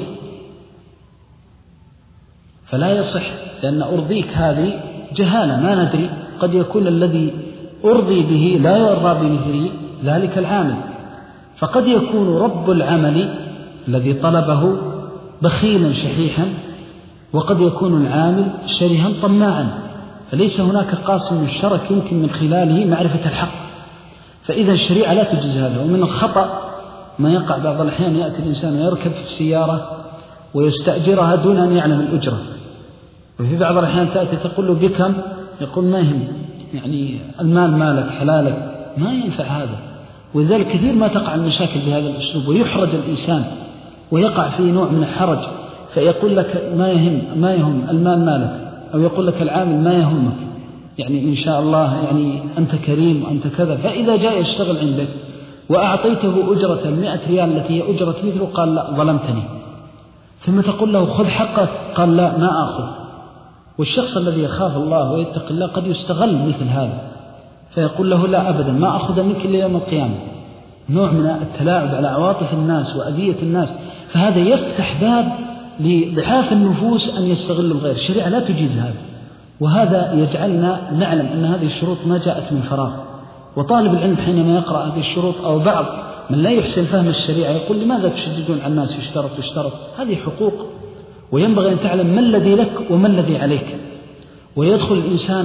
فلا يصح، لأن أرضيك هذه جهالة ما ندري، قد يكون الذي أرضي به لا يرضى بمثل ذلك العامل، فقد يكون رب العمل الذي طلبه بخيلا شحيحا، وقد يكون العامل شرها طماعا، فليس هناك قاسم مشترك يمكن من خلاله معرفة الحق. فإذا الشريعة لا تجيز هذا. ومن الخطأ ما يقع بعض الأحيان، يأتي الإنسان ويركب في السيارة ويستأجرها دون أن يعلم الأجرة، وفي بعض الأحيان تأتي تقول له بكم، يقول ما يهم، يعني المال مالك حلالك، ما ينفع هذا. ولذلك كثير ما تقع المشاكل بهذا الأسلوب، ويحرج الإنسان ويقع في نوع من الحرج، فيقول لك ما يهم المال مالك، أو يقول لك العامل ما يهمك، يعني إن شاء الله يعني أنت كريم وأنت كذا. فإذا جاء يشتغل عندك وأعطيته أجرة 100 ريال التي هي أجرة مثله، قال لا ظلمتني، ثم تقول له خذ حقك، قال لا ما أخذ. والشخص الذي يخاف الله ويتقي الله قد يستغل مثل هذا، فيقول له لا أبدا ما أخذ منك إلا يوم القيامة، نوع من التلاعب على عواطف الناس وأذية الناس. فهذا يفتح باب لضعاف النفوس أن يستغل الغير. الشريعة لا تجيز هذا، وهذا يجعلنا نعلم أن هذه الشروط ما جاءت من فراغ. وطالب العلم حينما يقرأ هذه الشروط، أو بعض من لا يحسن فهم الشريعة، يقول لماذا تشددون على الناس يشترط؟ هذه حقوق، وينبغي أن تعلم ما الذي لك وما الذي عليك. ويدخل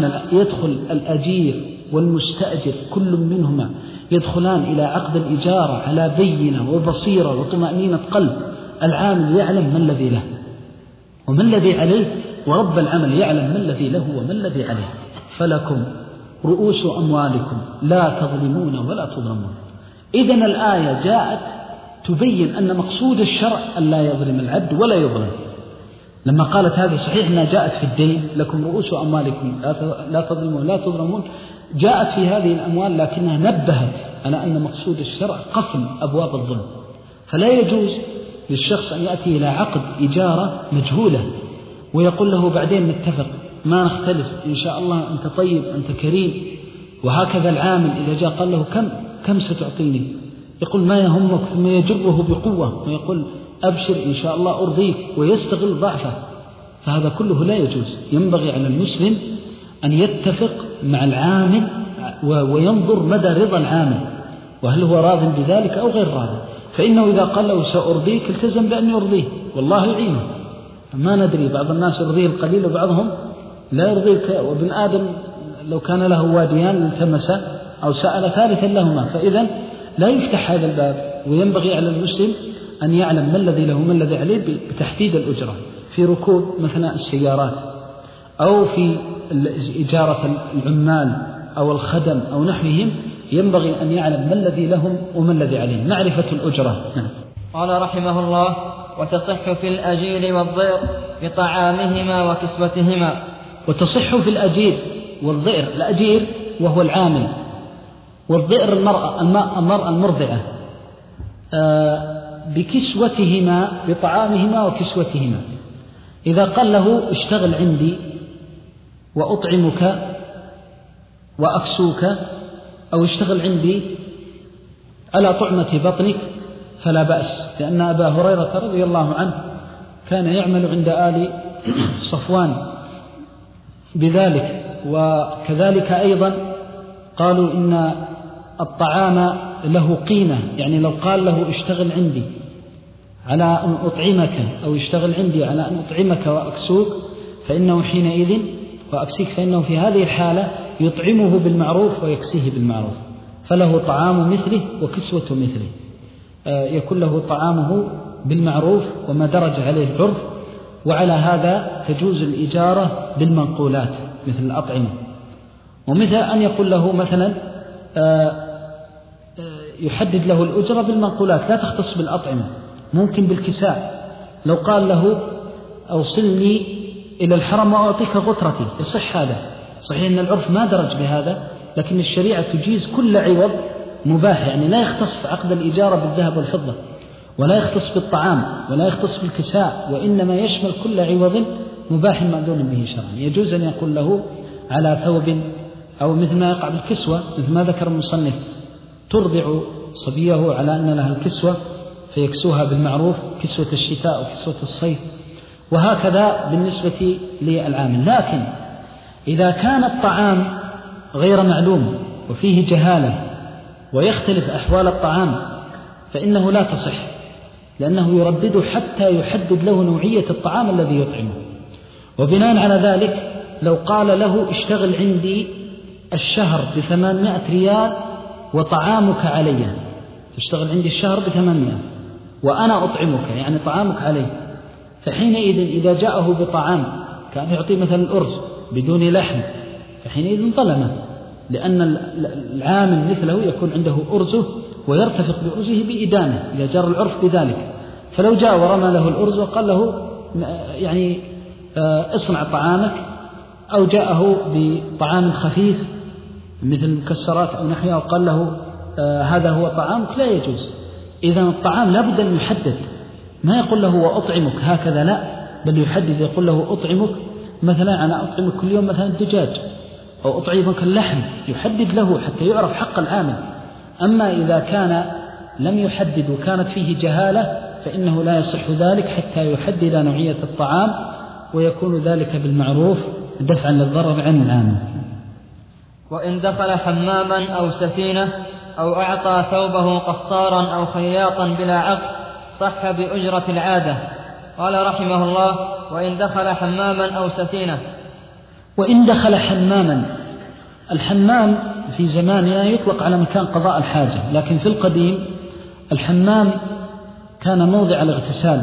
الأجير والمستأجر كل منهما يدخلان إلى عقد الإجارة على بينة وبصيرة وطمأنينة قلب. العامل يعلم ما الذي له وما الذي عليه، ورب العمل يعلم ما الذي له وما الذي عليه. فلكم رؤوس أموالكم لا تظلمون ولا تظلمون. إذن الآية جاءت تبين أن مقصود الشرع أن لا يظلم العبد ولا يظلم. لما قالت هذه صحيح أنها جاءت في الدين، لكم رؤوس أموالكم لا تظلمون ولا تظلمون، جاءت في هذه الأموال، لكنها نبهت على أن مقصود الشرع قفل أبواب الظلم. فلا يجوز للشخص أن يأتي إلى عقد إجارة مجهولة ويقول له بعدين نتفق ما نختلف إن شاء الله، أنت طيب أنت كريم. وهكذا العامل إذا جاء قال له كم ستعطيني، يقول ما يهمك، ثم يجره بقوة ويقول أبشر إن شاء الله أرضيك ويستغل ضعفه، فهذا كله لا يجوز. ينبغي على المسلم أن يتفق مع العامل وينظر مدى رضا العامل، وهل هو راض بذلك أو غير راض. فإنه إذا قال له سأرضيك التزم بأن يرضيه، والله يعينه. ما ندري، بعض الناس يرضيه القليل وبعضهم لا يرضيه، وابن آدم لو كان له واديان التمس أو سأل ثالثا لهما. فإذا لا يفتح هذا الباب، وينبغي على المسلم أن يعلم ما الذي له ما الذي عليه بتحديد الأجرة في ركوب مثلا السيارات، أو في إجارة العمال أو الخدم أو نحوهم. ينبغي أن يعلم ما الذي لهم وما الذي عليهم، معرفة الأجرة. قال رحمه الله: وتصح في الأجير والضئر بطعامهما وكسوتهما. وتصح في الأجير والضئر، الأجير وهو العامل، والضئر المرأة المرضعة، بكسوتهما، بطعامهما وكسوتهما. إذا قال له اشتغل عندي وأطعمك وأكسوك، أو اشتغل عندي على طعمة بطنك، فلا بأس، لأن أبا هريرة رضي الله عنه كان يعمل عند آل صفوان بذلك. وكذلك أيضا قالوا إن الطعام له قيمة، يعني لو قال له اشتغل عندي على أن أطعمك، أو اشتغل عندي على أن أطعمك وأكسوك، فإنه حينئذ وأكسيك، فإنه في هذه الحالة يطعمه بالمعروف ويكسيه بالمعروف، فله طعام مثله وكسوة مثله، يكون له طعامه بالمعروف وما درج عليه العرف. وعلى هذا تجوز الإجارة بالمنقولات مثل الأطعمة. ومثل أن يقول له مثلا يحدد له الأجرة بالمنقولات، لا تختص بالأطعمة، ممكن بالكساء. لو قال له أوصلني إلى الحرم وأعطيك غترتي، يصح هذا. صحيح أن العرف ما درج بهذا، لكن الشريعة تجيز كل عوض مباح، يعني لا يختص عقد الإجارة بالذهب والفضة، ولا يختص بالطعام، ولا يختص بالكساء، وإنما يشمل كل عوض مباح مأذون به شرعا. يجوز أن يقول له على ثوب، أو مثل ما يقع بالكسوة، مثل ما ذكر المصنف، ترضع صبيه على أن لها الكسوة فيكسوها بالمعروف، كسوة الشتاء وكسوة الصيف، وهكذا بالنسبة للعامل. لكن إذا كان الطعام غير معلوم وفيه جهالة ويختلف أحوال الطعام، فإنه لا تصح، لأنه يردد حتى يحدد له نوعية الطعام الذي يطعمه. وبناء على ذلك لو قال له اشتغل عندي الشهر ب800 ريال وطعامك علي، تشتغل عندي الشهر ب800 وأنا أطعمك، يعني طعامك علي، فحينئذ إذا جاءه بطعام كان يعطي مثلا الأرز بدون لحم، فحينئذ ظلمه، لأن العامل مثله يكون عنده أرزه ويرتفق بأرزه بإدانة إذا جار العرف بذلك. فلو جاء ورمى له الأرز وقال له يعني اصنع طعامك، أو جاءه بطعام خفيف مثل المكسرات أو نحوها وقال له هذا هو طعامك، لا يجوز. إذا الطعام لابد أن يحدد، ما يقول له وأطعمك هكذا، لا، بل يحدد، يقول له أطعمك مثلا أنا أطعمك كل يوم مثلا الدجاج، أو أطعمك اللحم، يحدد له حتى يعرف حق العامل. أما إذا كان لم يحدد وكانت فيه جهالة فإنه لا يصح ذلك حتى يحدد نوعية الطعام، ويكون ذلك بالمعروف دفعا للضرر عن العامل. وإن دخل حماما أو سفينة أو أعطى ثوبه قصارا أو خياطا بلا عقد صح بأجرة العادة. قال رحمه الله: وإن دخل حماما أو سفينة. وإن دخل حماما، الحمام في زماننا يطلق على مكان قضاء الحاجة، لكن في القديم الحمام كان موضع الاغتسال،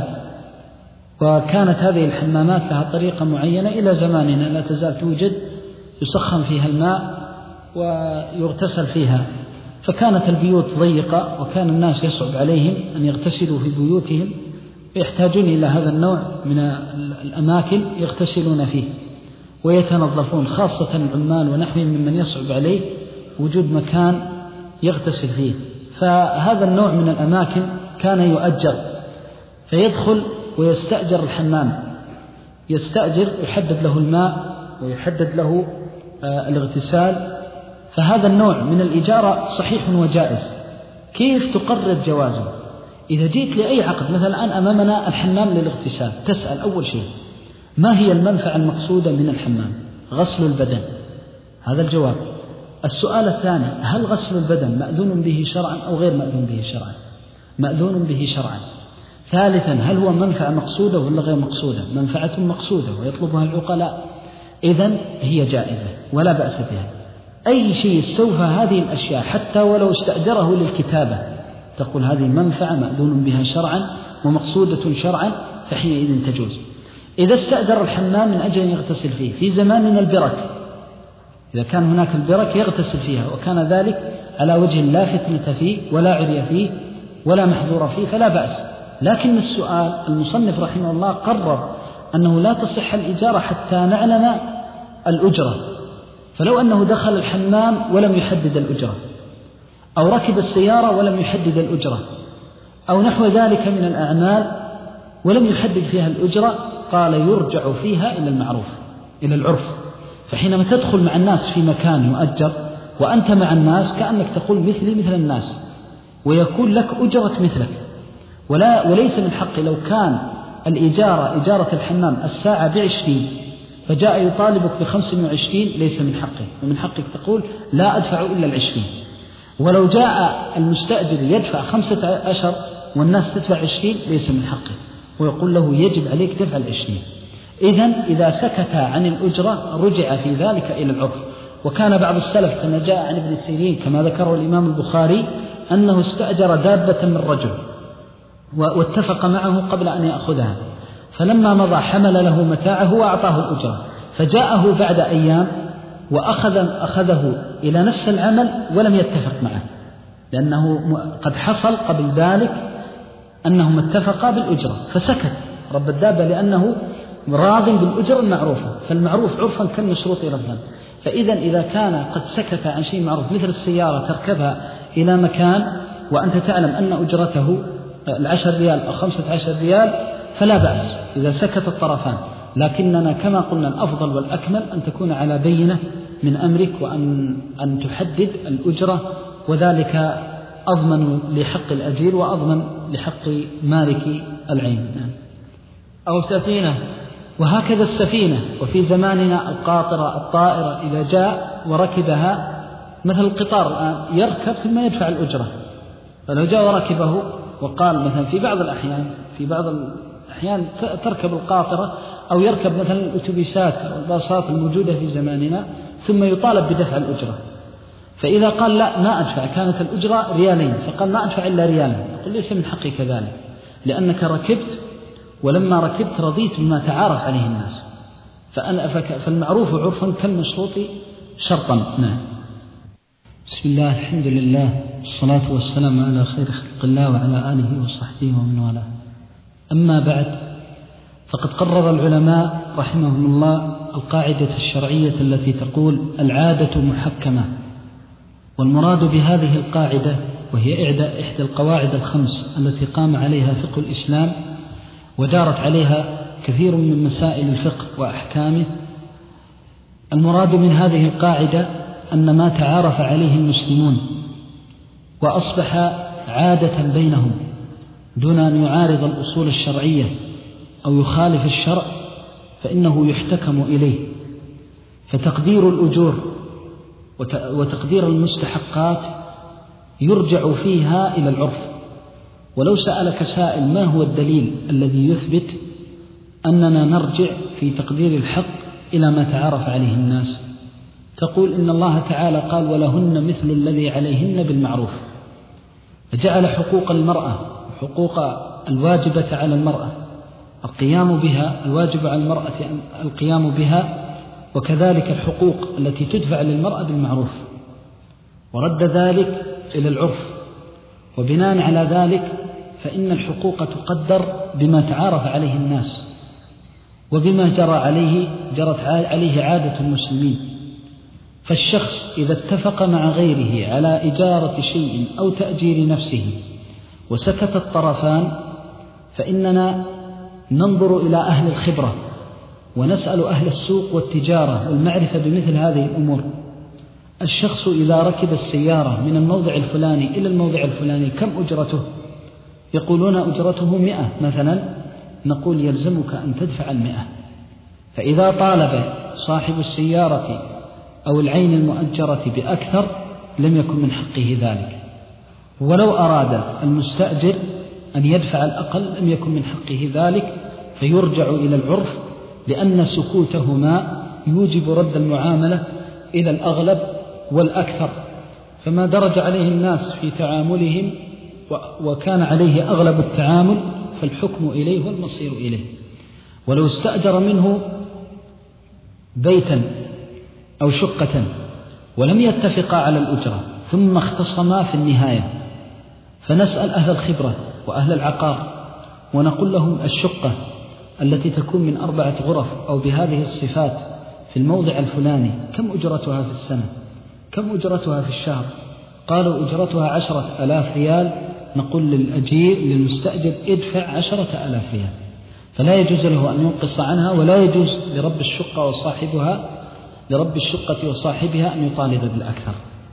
وكانت هذه الحمامات لها طريقة معينة إلى زماننا لا تزال توجد، يسخن فيها الماء ويغتسل فيها. فكانت البيوت ضيقة وكان الناس يصعب عليهم أن يغتسلوا في بيوتهم، يحتاجون إلى هذا النوع من الأماكن يغتسلون فيه ويتنظفون، خاصة العمال ونحوهم ممن يصعب عليه وجود مكان يغتسل فيه. فهذا النوع من الأماكن كان يؤجر، فيدخل ويستأجر الحمام، يستأجر، يحدد له الماء ويحدد له الاغتسال. فهذا النوع من الإجارة صحيح وجائز. كيف تقرر جوازه؟ إذا جئت لأي عقد، مثلا الآن أمامنا الحمام للاغتسال، تسأل أول شيء ما هي المنفعة المقصودة من الحمام؟ غسل البدن، هذا الجواب. السؤال الثاني: هل غسل البدن مأذون به شرعا أو غير مأذون به شرعا؟ مأذون به شرعا. ثالثا: هل هو منفعة مقصودة ولا غير مقصودة؟ منفعة مقصودة ويطلبها العقلاء، إذن هي جائزة ولا بأس بها. أي شيء استوفى هذه الأشياء حتى ولو استأجره للكتابة تقول هذه منفعة مأذون بها شرعا ومقصودة شرعا، فحينئذ تجوز. إذا استأجر الحمام من أجل أن يغتسل فيه، في زماننا البرك، إذا كان هناك البرك يغتسل فيها وكان ذلك على وجه لا فتنة فيه ولا عري فيه ولا محظور فيه فلا بأس. لكن السؤال، المصنف رحمه الله قرر أنه لا تصح الإجارة حتى نعلم الأجرة. فلو أنه دخل الحمام ولم يحدد الأجرة، أو ركب السيارة ولم يحدد الأجرة، أو نحو ذلك من الأعمال ولم يحدد فيها الأجرة، قال يرجع فيها إلى المعروف، إلى العرف. فحينما تدخل مع الناس في مكان يؤجر وأنت مع الناس كأنك تقول مثلي مثل الناس، ويكون لك أجرة مثلك. وليس من حقي لو كان إجارة الحمام الساعة ب20 فجاء يطالبك ب25، ليس من حقه، ومن حقك تقول لا أدفع إلا 20. ولو جاء المستأجر يدفع 15 والناس تدفع 20 ليس من حقه، ويقول له يجب عليك دفع 20. إذن إذا سكت عن الأجرة رجع في ذلك إلى العرف. وكان بعض السلف كما جاء عن ابن سيرين كما ذكره الإمام البخاري أنه استأجر دابة من رجل واتفق معه قبل أن يأخذها، فلما مضى حمل له متاعه وأعطاه الأجرة، فجاءه بعد أيام وأخذه إلى نفس العمل ولم يتفق معه، لأنه قد حصل قبل ذلك أنهم اتفقا بالأجرة، فسكت رب الدابة لأنه راض بالأجرة المعروفة، فالمعروف عرفا كالمشروط لفظا. فإذا إذا كان قد سكت عن شيء معروف مثل السيارة تركبها إلى مكان وأنت تعلم أن أجرته 10 ريال أو 15 ريال فلا بأس إذا سكت الطرفان، لكننا كما قلنا الأفضل والأكمل أن تكون على بينة من أمرك وأن تحدد الأجرة، وذلك أضمن لحق الأجير وأضمن لحق مالك العين. أو سفينة، وهكذا السفينة. وفي زماننا القاطرة الطائرة إذا جاء وركبها مثل القطار الآن يركب ثم يدفع الأجرة، فلو جاء وركبه وقال مثلا في بعض الأحيان تركب القاطرة أو يركب مثلا الأتوبيسات أو الباصات الموجودة في زماننا ثم يطالب بدفع الأجرة، فإذا قال لا ما أدفع، كانت الأجرة 2 فقال ما أدفع إلا 2، يقول ليس من حقي كذلك، لأنك ركبت ولما ركبت رضيت بما تعارف عليه الناس، فالمعروف عرفا كالمشروط شرطا. نعم. بسم الله، الحمد لله، والصلاة والسلام على خير خلق الله وعلى آله وصحبه ومن والاه. أما بعد، فقد قرر العلماء رحمهم الله القاعدة الشرعية التي تقول العادة محكمة، والمراد بهذه القاعدة وهي إحدى القواعد الخمس التي قام عليها فقه الإسلام ودارت عليها كثير من مسائل الفقه وأحكامه. المراد من هذه القاعدة أن ما تعارف عليه المسلمون وأصبح عادة بينهم دون أن يعارض الأصول الشرعية أو يخالف الشرع فإنه يحتكم إليه، فتقدير الأجور وتقدير المستحقات يرجع فيها إلى العرف. ولو سألك سائل ما هو الدليل الذي يثبت أننا نرجع في تقدير الحق إلى ما تعارف عليه الناس، تقول إن الله تعالى قال ولهن مثل الذي عليهن بالمعروف، فجعل حقوق المرأة وحقوق الواجبة على المرأة القيام بها، الواجب على المرأة القيام بها، وكذلك الحقوق التي تدفع للمرأة بالمعروف، ورد ذلك إلى العرف. وبناء على ذلك فإن الحقوق تقدر بما تعارف عليه الناس وبما جرت عليه عادة المسلمين. فالشخص إذا اتفق مع غيره على إجارة شيء أو تأجير نفسه وسكت الطرفان فإننا ننظر إلى أهل الخبرة ونسأل أهل السوق والتجارة والمعرفة بمثل هذه الأمور. الشخص إذا ركب السيارة من الموضع الفلاني إلى الموضع الفلاني كم أجرته؟ يقولون أجرته 100 مثلا، نقول يلزمك أن تدفع 100. فإذا طالب صاحب السيارة أو العين المؤجرة بأكثر لم يكن من حقه ذلك، ولو أراد المستأجر أن يدفع الأقل لم يكن من حقه ذلك، فيرجع إلى العرف، لأن سكوتهما يوجب رد المعاملة إلى الأغلب والأكثر. فما درج عليه الناس في تعاملهم وكان عليه أغلب التعامل فالحكم إليه والمصير إليه. ولو استأجر منه بيتا أو شقة ولم يتفقا على الأجرة ثم اختصما في النهاية، فنسأل أهل الخبرة وأهل العقار ونقول لهم الشقة التي تكون من 4 غرف أو بهذه الصفات في الموضع الفلاني كم أجرتها في السنة، كم أجرتها في الشهر؟ قالوا أجرتها 10,000 ريال. نقول للأجير للمستأجر ادفع 10,000 ريال، فلا يجوز له أن ينقص عنها، ولا يجوز لرب الشقة وصاحبها أن يطالب بالأكثر.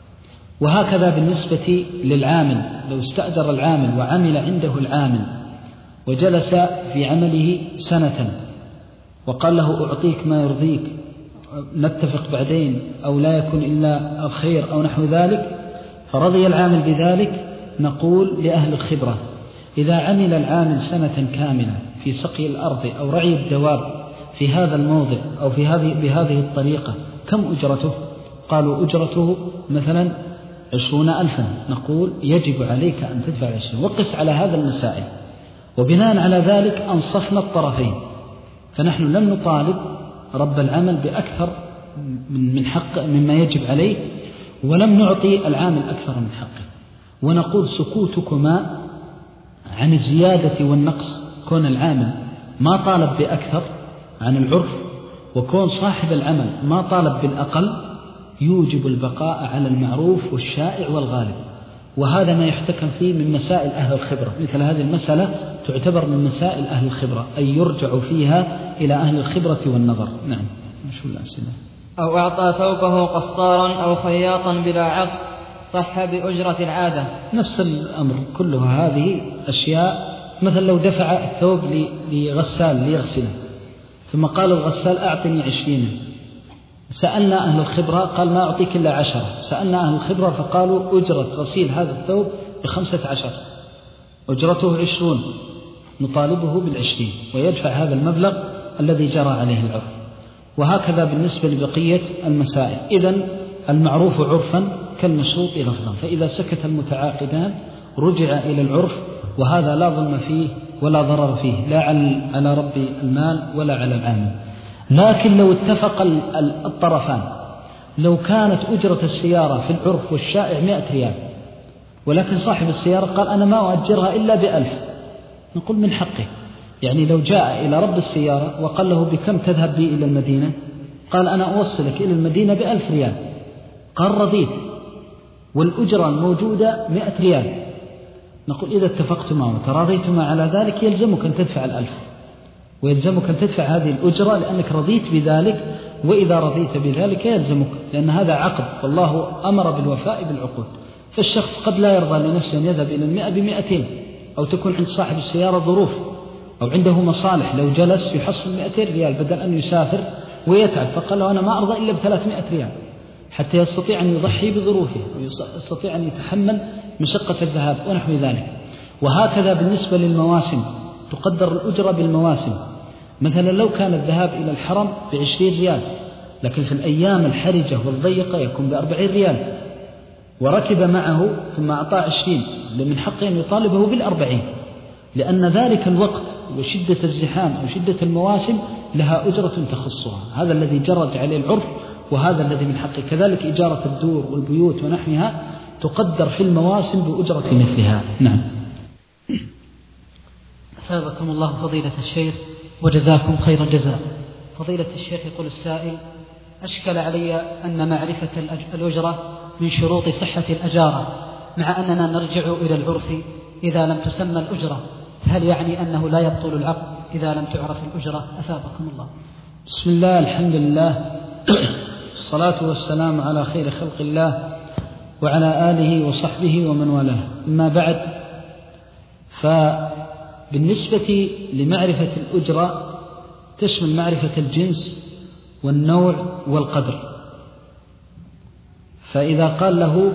وهكذا بالنسبة للعامل، لو استأجر العامل وعمل عنده العامل وجلس في عمله سنة وقال له أعطيك ما يرضيك، نتفق بعدين أو لا يكون إلا الخير أو نحو ذلك، فرضي العامل بذلك، نقول لأهل الخبرة إذا عمل العامل سنة كاملة في سقي الأرض أو رعي الدواب في هذا الموضع أو بهذه الطريقة كم أجرته؟ قالوا أجرته مثلا 20,000. نقول يجب عليك أن تدفع 20، وقس على هذا المسائل. وبناء على ذلك أنصفنا الطرفين، فنحن لم نطالب رب العمل بأكثر من حق مما يجب عليه، ولم نعطي العامل أكثر من حقه. ونقول سكوتكما عن الزيادة والنقص، كون العامل ما طالب بأكثر عن العرف وكون صاحب العمل ما طالب بالأقل، يوجب البقاء على المعروف والشائع والغالب. وهذا ما يحتكم فيه من مسائل أهل الخبرة. مثل هذه المسألة تعتبر من مسائل أهل الخبرة، أي يرجع فيها إلى أهل الخبرة والنظر. نعم. شو الأسئلة؟ أو أعطى ثوبه قسطارا أو خياطا بلا عقد صح بأجرة العادة. نفس الأمر كلها هذه أشياء. مثل لو دفع الثوب لغسال ليغسله ثم قال الغسال أعطني 20، سألنا أهل الخبرة قال ما أعطيك إلا 10، سألنا أهل الخبرة فقالوا أجرة غسيل هذا الثوب ب15، أجرته 20، نطالبه بال20 ويدفع هذا المبلغ الذي جرى عليه العرف. وهكذا بالنسبة لبقية المسائل. إذن المعروف عرفا كالمشروط لفظا، فإذا سكت المتعاقدان رجع إلى العرف، وهذا لا ظلم فيه ولا ضرر فيه، لا على رب المال ولا على العامل. لكن لو اتفق الطرفان، لو كانت أجرة السيارة في العرف والشائع 100 ريال، ولكن صاحب السيارة قال أنا ما أؤجرها إلا ب1000، نقول من حقه. يعني لو جاء إلى رب السيارة وقال له بكم تذهب بي إلى المدينة؟ قال أنا أوصلك إلى المدينة ب1000 ريال. قال رضيت، والأجرة الموجودة 100 ريال. نقول إذا اتفقتما وتراضيتما على ذلك يلزمك أن تدفع 1000، ويلزمك أن تدفع هذه الأجرة لأنك رضيت بذلك، وإذا رضيت بذلك يلزمك، لأن هذا عقد والله أمر بالوفاء بالعقود. فالشخص قد لا يرضى لنفسه أن يذهب إلى 100 ب200، أو تكون عند صاحب السيارة ظروف أو عنده مصالح، لو جلس يحصل 200 ريال بدل أن يسافر ويتعب، فقال له أنا ما أرضى إلا ب300 ريال حتى يستطيع أن يضحي بظروفه ويستطيع أن يتحمل مشقة الذهاب ونحو ذلك. وهكذا بالنسبة للمواسم تقدر الأجرة بالمواسم. مثلا لو كان الذهاب إلى الحرم ب20 ريال، لكن في الأيام الحرجة والضيقة يكون ب40 ريال، وركب معه ثم أعطاه 20، من حقه أن يطالبه بال40، لأن ذلك الوقت وشدة الزحام وشدة المواسم لها أجرة تخصها. هذا الذي جرت عليه العرف، وهذا الذي من حقه. كذلك إجارة الدور والبيوت ونحوها تقدر في المواسم بأجرة مثلها. نعم. أثابكم الله فضيلة الشيخ وجزاكم خير الجزاء. فضيلة الشيخ يقول السائل: أشكل علي أن معرفة الأجرة من شروط صحة الأجارة، مع أننا نرجع إلى العرف إذا لم تسمى الأجرة، هل يعني أنه لا يبطل العقد إذا لم تعرف الأجرة؟ أثابكم الله. بسم الله، الحمد لله، الصلاة والسلام على خير خلق الله وعلى آله وصحبه ومن والاه. أما بعد، فبالنسبة لمعرفة الأجرة تشمل معرفة الجنس والنوع والقدر. فإذا قال له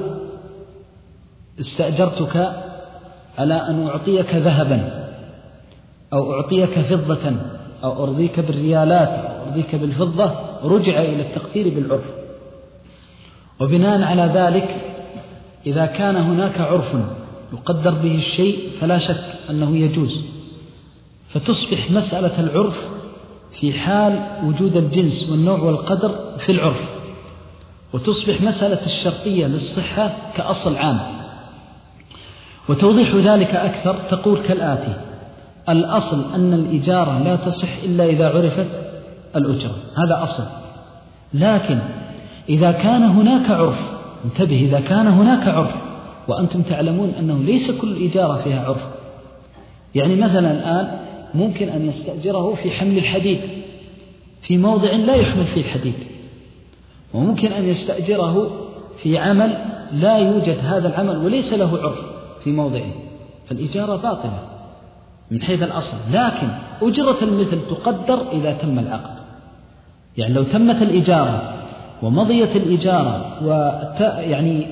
استأجرتك على أن أعطيك ذهبا أو أعطيك فضة أو أرضيك بالريالات أو أرضيك بالفضة، رجع إلى التقدير بالعرف. وبناء على ذلك إذا كان هناك عرف يقدر به الشيء فلا شك أنه يجوز، فتصبح مسألة العرف في حال وجود الجنس والنوع والقدر في العرف، وتصبح مسألة الشرطية للصحة كأصل عام. وتوضيح ذلك أكثر تقول كالآتي: الأصل أن الإجارة لا تصح إلا إذا عرفت الأجرة، هذا أصل. لكن إذا كان هناك عرف، انتبه، إذا كان هناك عرف وأنتم تعلمون أنه ليس كل إجارة فيها عرف، يعني مثلا الآن ممكن أن يستأجره في حمل الحديد في موضع لا يحمل فيه الحديد، وممكن أن يستأجره في عمل لا يوجد هذا العمل وليس له عرف في موضعه، فالإجارة باطلة من حيث الأصل. لكن أجرة المثل تقدر إذا تم العقد، يعني لو تمت الإجارة ومضيت الإجارة ويعني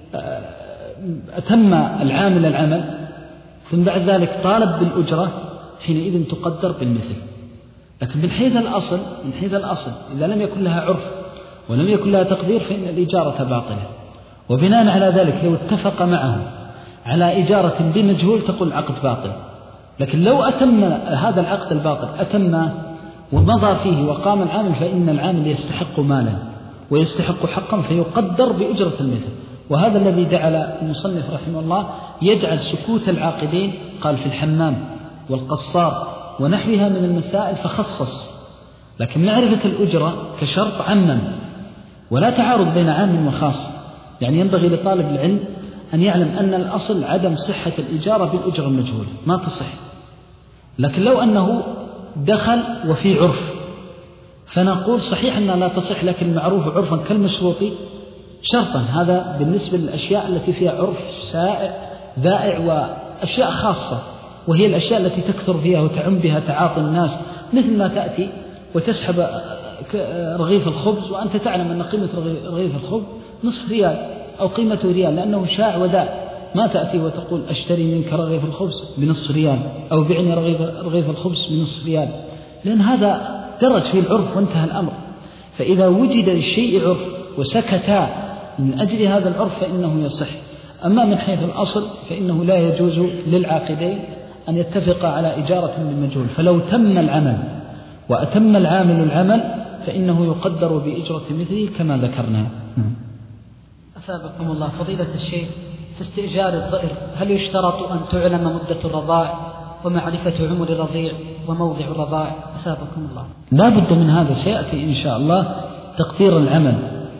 أتم العامل العمل ثم بعد ذلك طالب بالأجرة، حينئذ تقدر بالمثل. لكن من حيث الأصل إذا لم يكن لها عرف ولم يكن لها تقدير فإن الإجارة باطلة. وبناء على ذلك لو اتفق معه على إجارة بمجهول تقول عقد باطل. لكن لو أتم هذا العقد الباطل أتم ومضى فيه وقام العامل، فإن العامل يستحق مالا ويستحق حقا فيقدر بأجرة المثل. وهذا الذي جعل المصنف رحمه الله يجعل سكوت العاقدين، قال في الحمام والقصار ونحوها من المسائل فخصص. لكن معرفة الأجرة كشرط عمم، ولا تعارض بين عام وخاص. يعني ينبغي لطالب العلم أن يعلم أن الأصل عدم صحة الإجارة بالأجرة المجهولة، ما تصح. لكن لو أنه دخل وفي عرف فنقول صحيح أنها لا تصح، لكن المعروف عرفا كالمشروط شرطا. هذا بالنسبة للأشياء التي فيها عرف سائع ذائع وأشياء خاصة، وهي الأشياء التي تكثر فيها وتعم بها تعاطي الناس، مثل ما تأتي وتسحب رغيف الخبز وأنت تعلم أن قيمة رغيف الخبز نصف ريال أو قيمته ريال، لأنه شاع وداء. ما تأتي وتقول أشتري منك رغيف الخبز بنصف ريال أو بعني رغيف الخبز بنصف ريال، لأن هذا درج في العرف وانتهى الأمر. فإذا وجد الشيء عرف وسكتا من أجل هذا العرف فإنه يصح. أما من حيث الأصل فإنه لا يجوز للعاقدين أن يتفقا على إجارة بالمجهول. فلو تم العمل وأتم العامل العمل فإنه يقدر بإجرة مثله كما ذكرنا. أثابكم الله فضيلة الشيخ، في استئجار الضئر هل يشترط أن تعلم مدة الرضاع ومعرفة عمر الرضيع وموضع الرضاع؟ أثابكم الله. لا بد من هذا، سيأتي إن شاء الله تقدير العمل.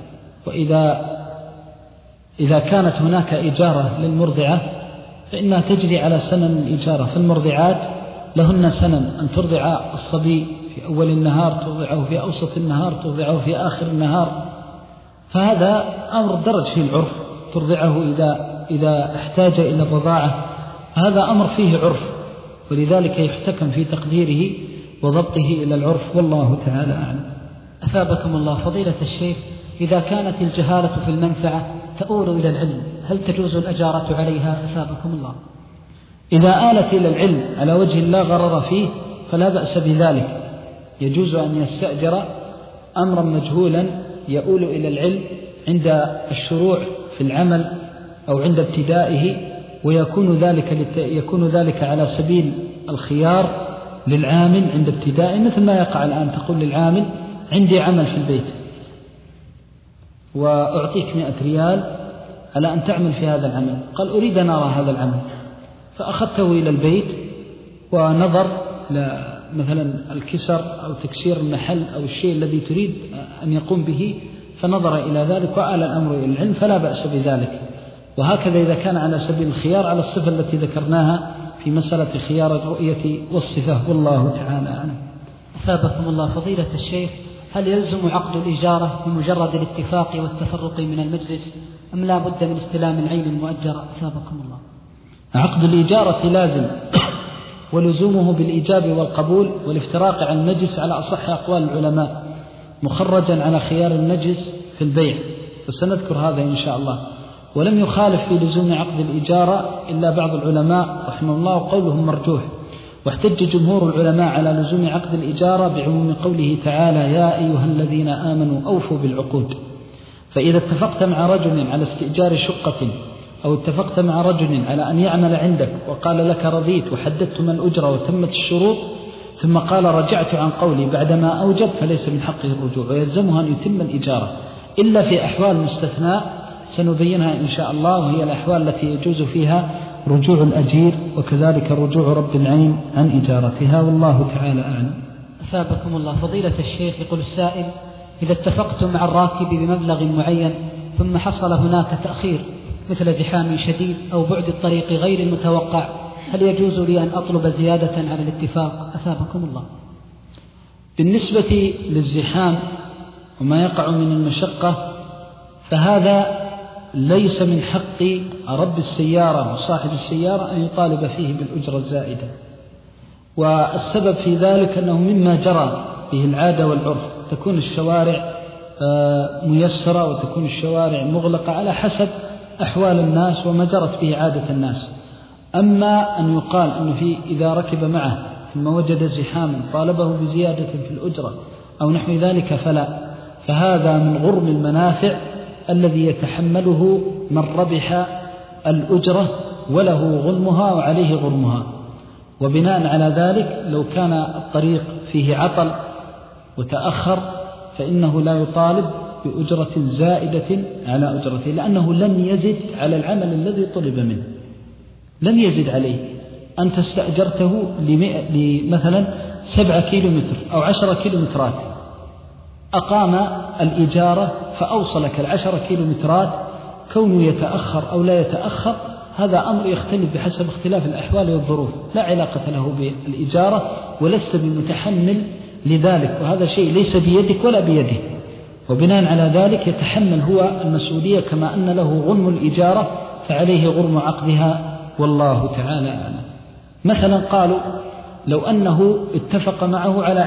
وإذا كانت هناك إجارة للمرضعة فإنها تجري على سنن الإجارة. في المرضعات لهن سنن، أن ترضع الصبي في أول النهار، ترضعه في أوسط النهار، ترضعه في آخر النهار. فهذا أمر درج في العرف، ترضعه إذا احتاج إلى الرضاعة، هذا أمر فيه عرف، ولذلك يحتكم في تقديره وضبطه إلى العرف، والله تعالى أعلم. أثابكم الله فضيلة الشيخ، إذا كانت الجهالة في المنفعة تؤول إلى العلم هل تجوز الأجارة عليها؟ أثابكم الله. إذا آلت إلى العلم على وجه لا غرر فيه فلا بأس بذلك، يجوز أن يستأجر أمرا مجهولا يؤول إلى العلم عند الشروع في العمل أو عند ابتدائه، ويكون ذلك على سبيل الخيار للعامل عند ابتدائه، مثل ما يقع الآن تقول للعامل عندي عمل في البيت وأعطيك 100 ريال على أن تعمل في هذا العمل، قال أريد أن أرى هذا العمل، فأخذته إلى البيت ونظر مثلا الكسر أو تكسير المحل أو الشيء الذي تريد أن يقوم به، فنظر إلى ذلك وآل الأمر إلى العلم فلا بأس بذلك. وهكذا إذا كان على سبيل الخيار على الصفة التي ذكرناها في مسألة خيار الرؤية والصفة، والله تعالى أعلم. أثابكم الله فضيلة الشيخ، هل يلزم عقد الإجارة بمجرد الاتفاق والتفرق من المجلس أم لا بد من استلام العين المؤجرة؟ أثابكم الله. عقد الإجارة لازم، ولزومه بالإيجاب والقبول والافتراق عن المجلس على أصح أقوال العلماء، مخرجا على خيار المجلس في البيع، وسنذكر هذا إن شاء الله. ولم يخالف في لزوم عقد الإجارة إلا بعض العلماء رحمه الله وقولهم مرجوح. واحتج جمهور العلماء على لزوم عقد الإجارة بعموم قوله تعالى: يا أيها الذين آمنوا أوفوا بالعقود. فإذا اتفقت مع رجل على استئجار شقة، أو اتفقت مع رجل على أن يعمل عندك وقال لك رضيت وحددت ما الأجرة وتمت الشروط، ثم قال رجعت عن قولي بعدما أوجب، فليس من حقه الرجوع، ويلزمها أن يتم الإجارة إلا في أحوال مستثناء سنبينها إن شاء الله، وهي الأحوال التي يجوز فيها رجوع الأجير، وكذلك رجوع رب العين عن إجارتها، والله تعالى أعلم. أثابكم الله. فضيلة الشيخ، يقول السائل: إذا اتفقت مع الراكب بمبلغ معين ثم حصل هناك تأخير مثل زحام شديد أو بعد الطريق غير المتوقع، هل يجوز لي أن أطلب زيادة على الاتفاق؟ أثابكم الله. بالنسبة للزحام وما يقع من المشقة، فهذا ليس من حق رب السيارة وصاحب السيارة أن يطالب فيه بالأجرة الزائدة، والسبب في ذلك أنه مما جرى به العادة والعرف، تكون الشوارع ميسرة وتكون الشوارع مغلقة على حسب أحوال الناس وما جرت به عادة الناس. أما أن يقال أنه إذا ركب معه ثم وجد زحاما طالبه بزيادة في الأجرة أو نحو ذلك فلا، فهذا من غرم المنافع الذي يتحمله من ربح الأجرة وله غنمها وعليه غرمها. وبناء على ذلك لو كان الطريق فيه عطل وتأخر فإنه لا يطالب بأجرة زائدة على أجرته، لأنه لم يزد على العمل الذي طلب منه، لم يزد عليه. أنت استأجرته لمثلا 7 كيلومتر أو 10 كيلومترات، أقام الإجارة فأوصلك 10 كيلومترات، كونه يتأخر أو لا يتأخر هذا أمر يختلف بحسب اختلاف الأحوال والظروف، لا علاقة له بالإجارة ولست بمتحمل لذلك، وهذا شيء ليس بيدك ولا بيده. وبناء على ذلك يتحمل هو المسؤولية، كما أن له غرم الإجارة فعليه غرم عقدها، والله تعالى أعلم. مثلا قالوا لو أنه اتفق معه على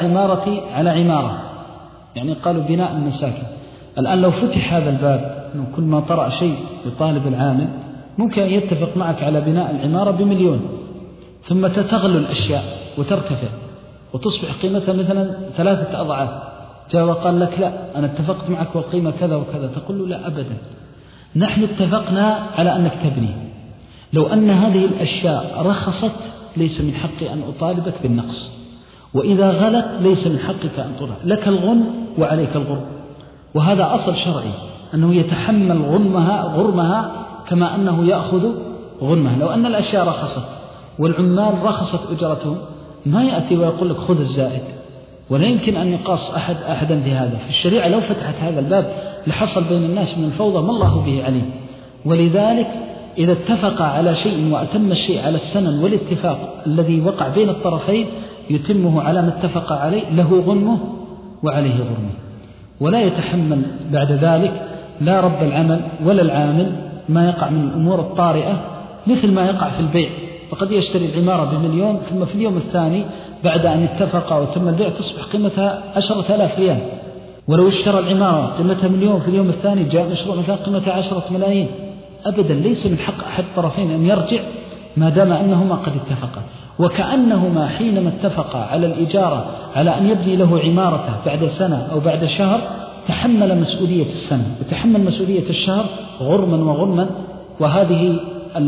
عمارة، يعني قالوا بناء المساكن. الآن لو فتح هذا الباب أنه كل ما طرأ شيء يطالب العامل، ممكن أن يتفق معك على بناء العمارة ب1,000,000، ثم تغلو الأشياء وترتفع وتصبح قيمتها مثلا 3 أضعاف، جاء وقال لك لا أنا اتفقت معك والقيمة كذا وكذا، تقول له لا أبدا، نحن اتفقنا على أنك تبني. لو أن هذه الأشياء رخصت ليس من حقي أن أطالبك بالنقص، وإذا غلت ليس من حقك أن تطالب، لك الغنم وعليك الغرم، وهذا أصل شرعي أنه يتحمل غرمها كما أنه يأخذ غنمها. لو أن الأشياء رخصت والعمال رخصت أجرتهم ما يأتي ويقول لك خذ الزائد، ولا يمكن أن يقاس أحدا بهذا. في الشريعة لو فتحت هذا الباب لحصل بين الناس من الفوضى ما الله به عليم. ولذلك إذا اتفق على شيء وأتم الشيء على السنن والاتفاق الذي وقع بين الطرفين يتمه على ما اتفق عليه، له غنمه وعليه غرمه، ولا يتحمل بعد ذلك لا رب العمل ولا العامل ما يقع من الأمور الطارئة، مثل ما يقع في البيع. فقد يشتري العمارة ب1,000,000 ثم في اليوم الثاني بعد أن اتفق وتم البيع تصبح قيمتها 10,000 ريال، ولو اشترى العمارة قيمتها 1,000,000 في اليوم الثاني جاء مشروع مثلا قيمتها 10 ملايين. أبدا ليس من حق أحد الطرفين أن يرجع ما دام أنهما قد اتفقا، وكأنهما حينما اتفقا على الإجارة على أن يبني له عمارته بعد سنة أو بعد شهر تحمل مسؤولية السنة وتحمل مسؤولية الشهر غرما وغنما، وهذا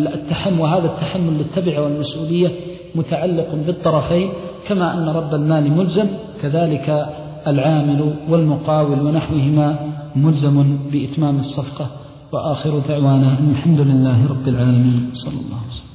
التحمل للتبع والمسؤولية متعلق بالطرفين، كما أن رب المال ملزم كذلك العامل والمقاول ونحوهما ملزم بإتمام الصفقة. وآخر دعوانا الحمد لله رب العالمين، صلى الله عليه وسلم.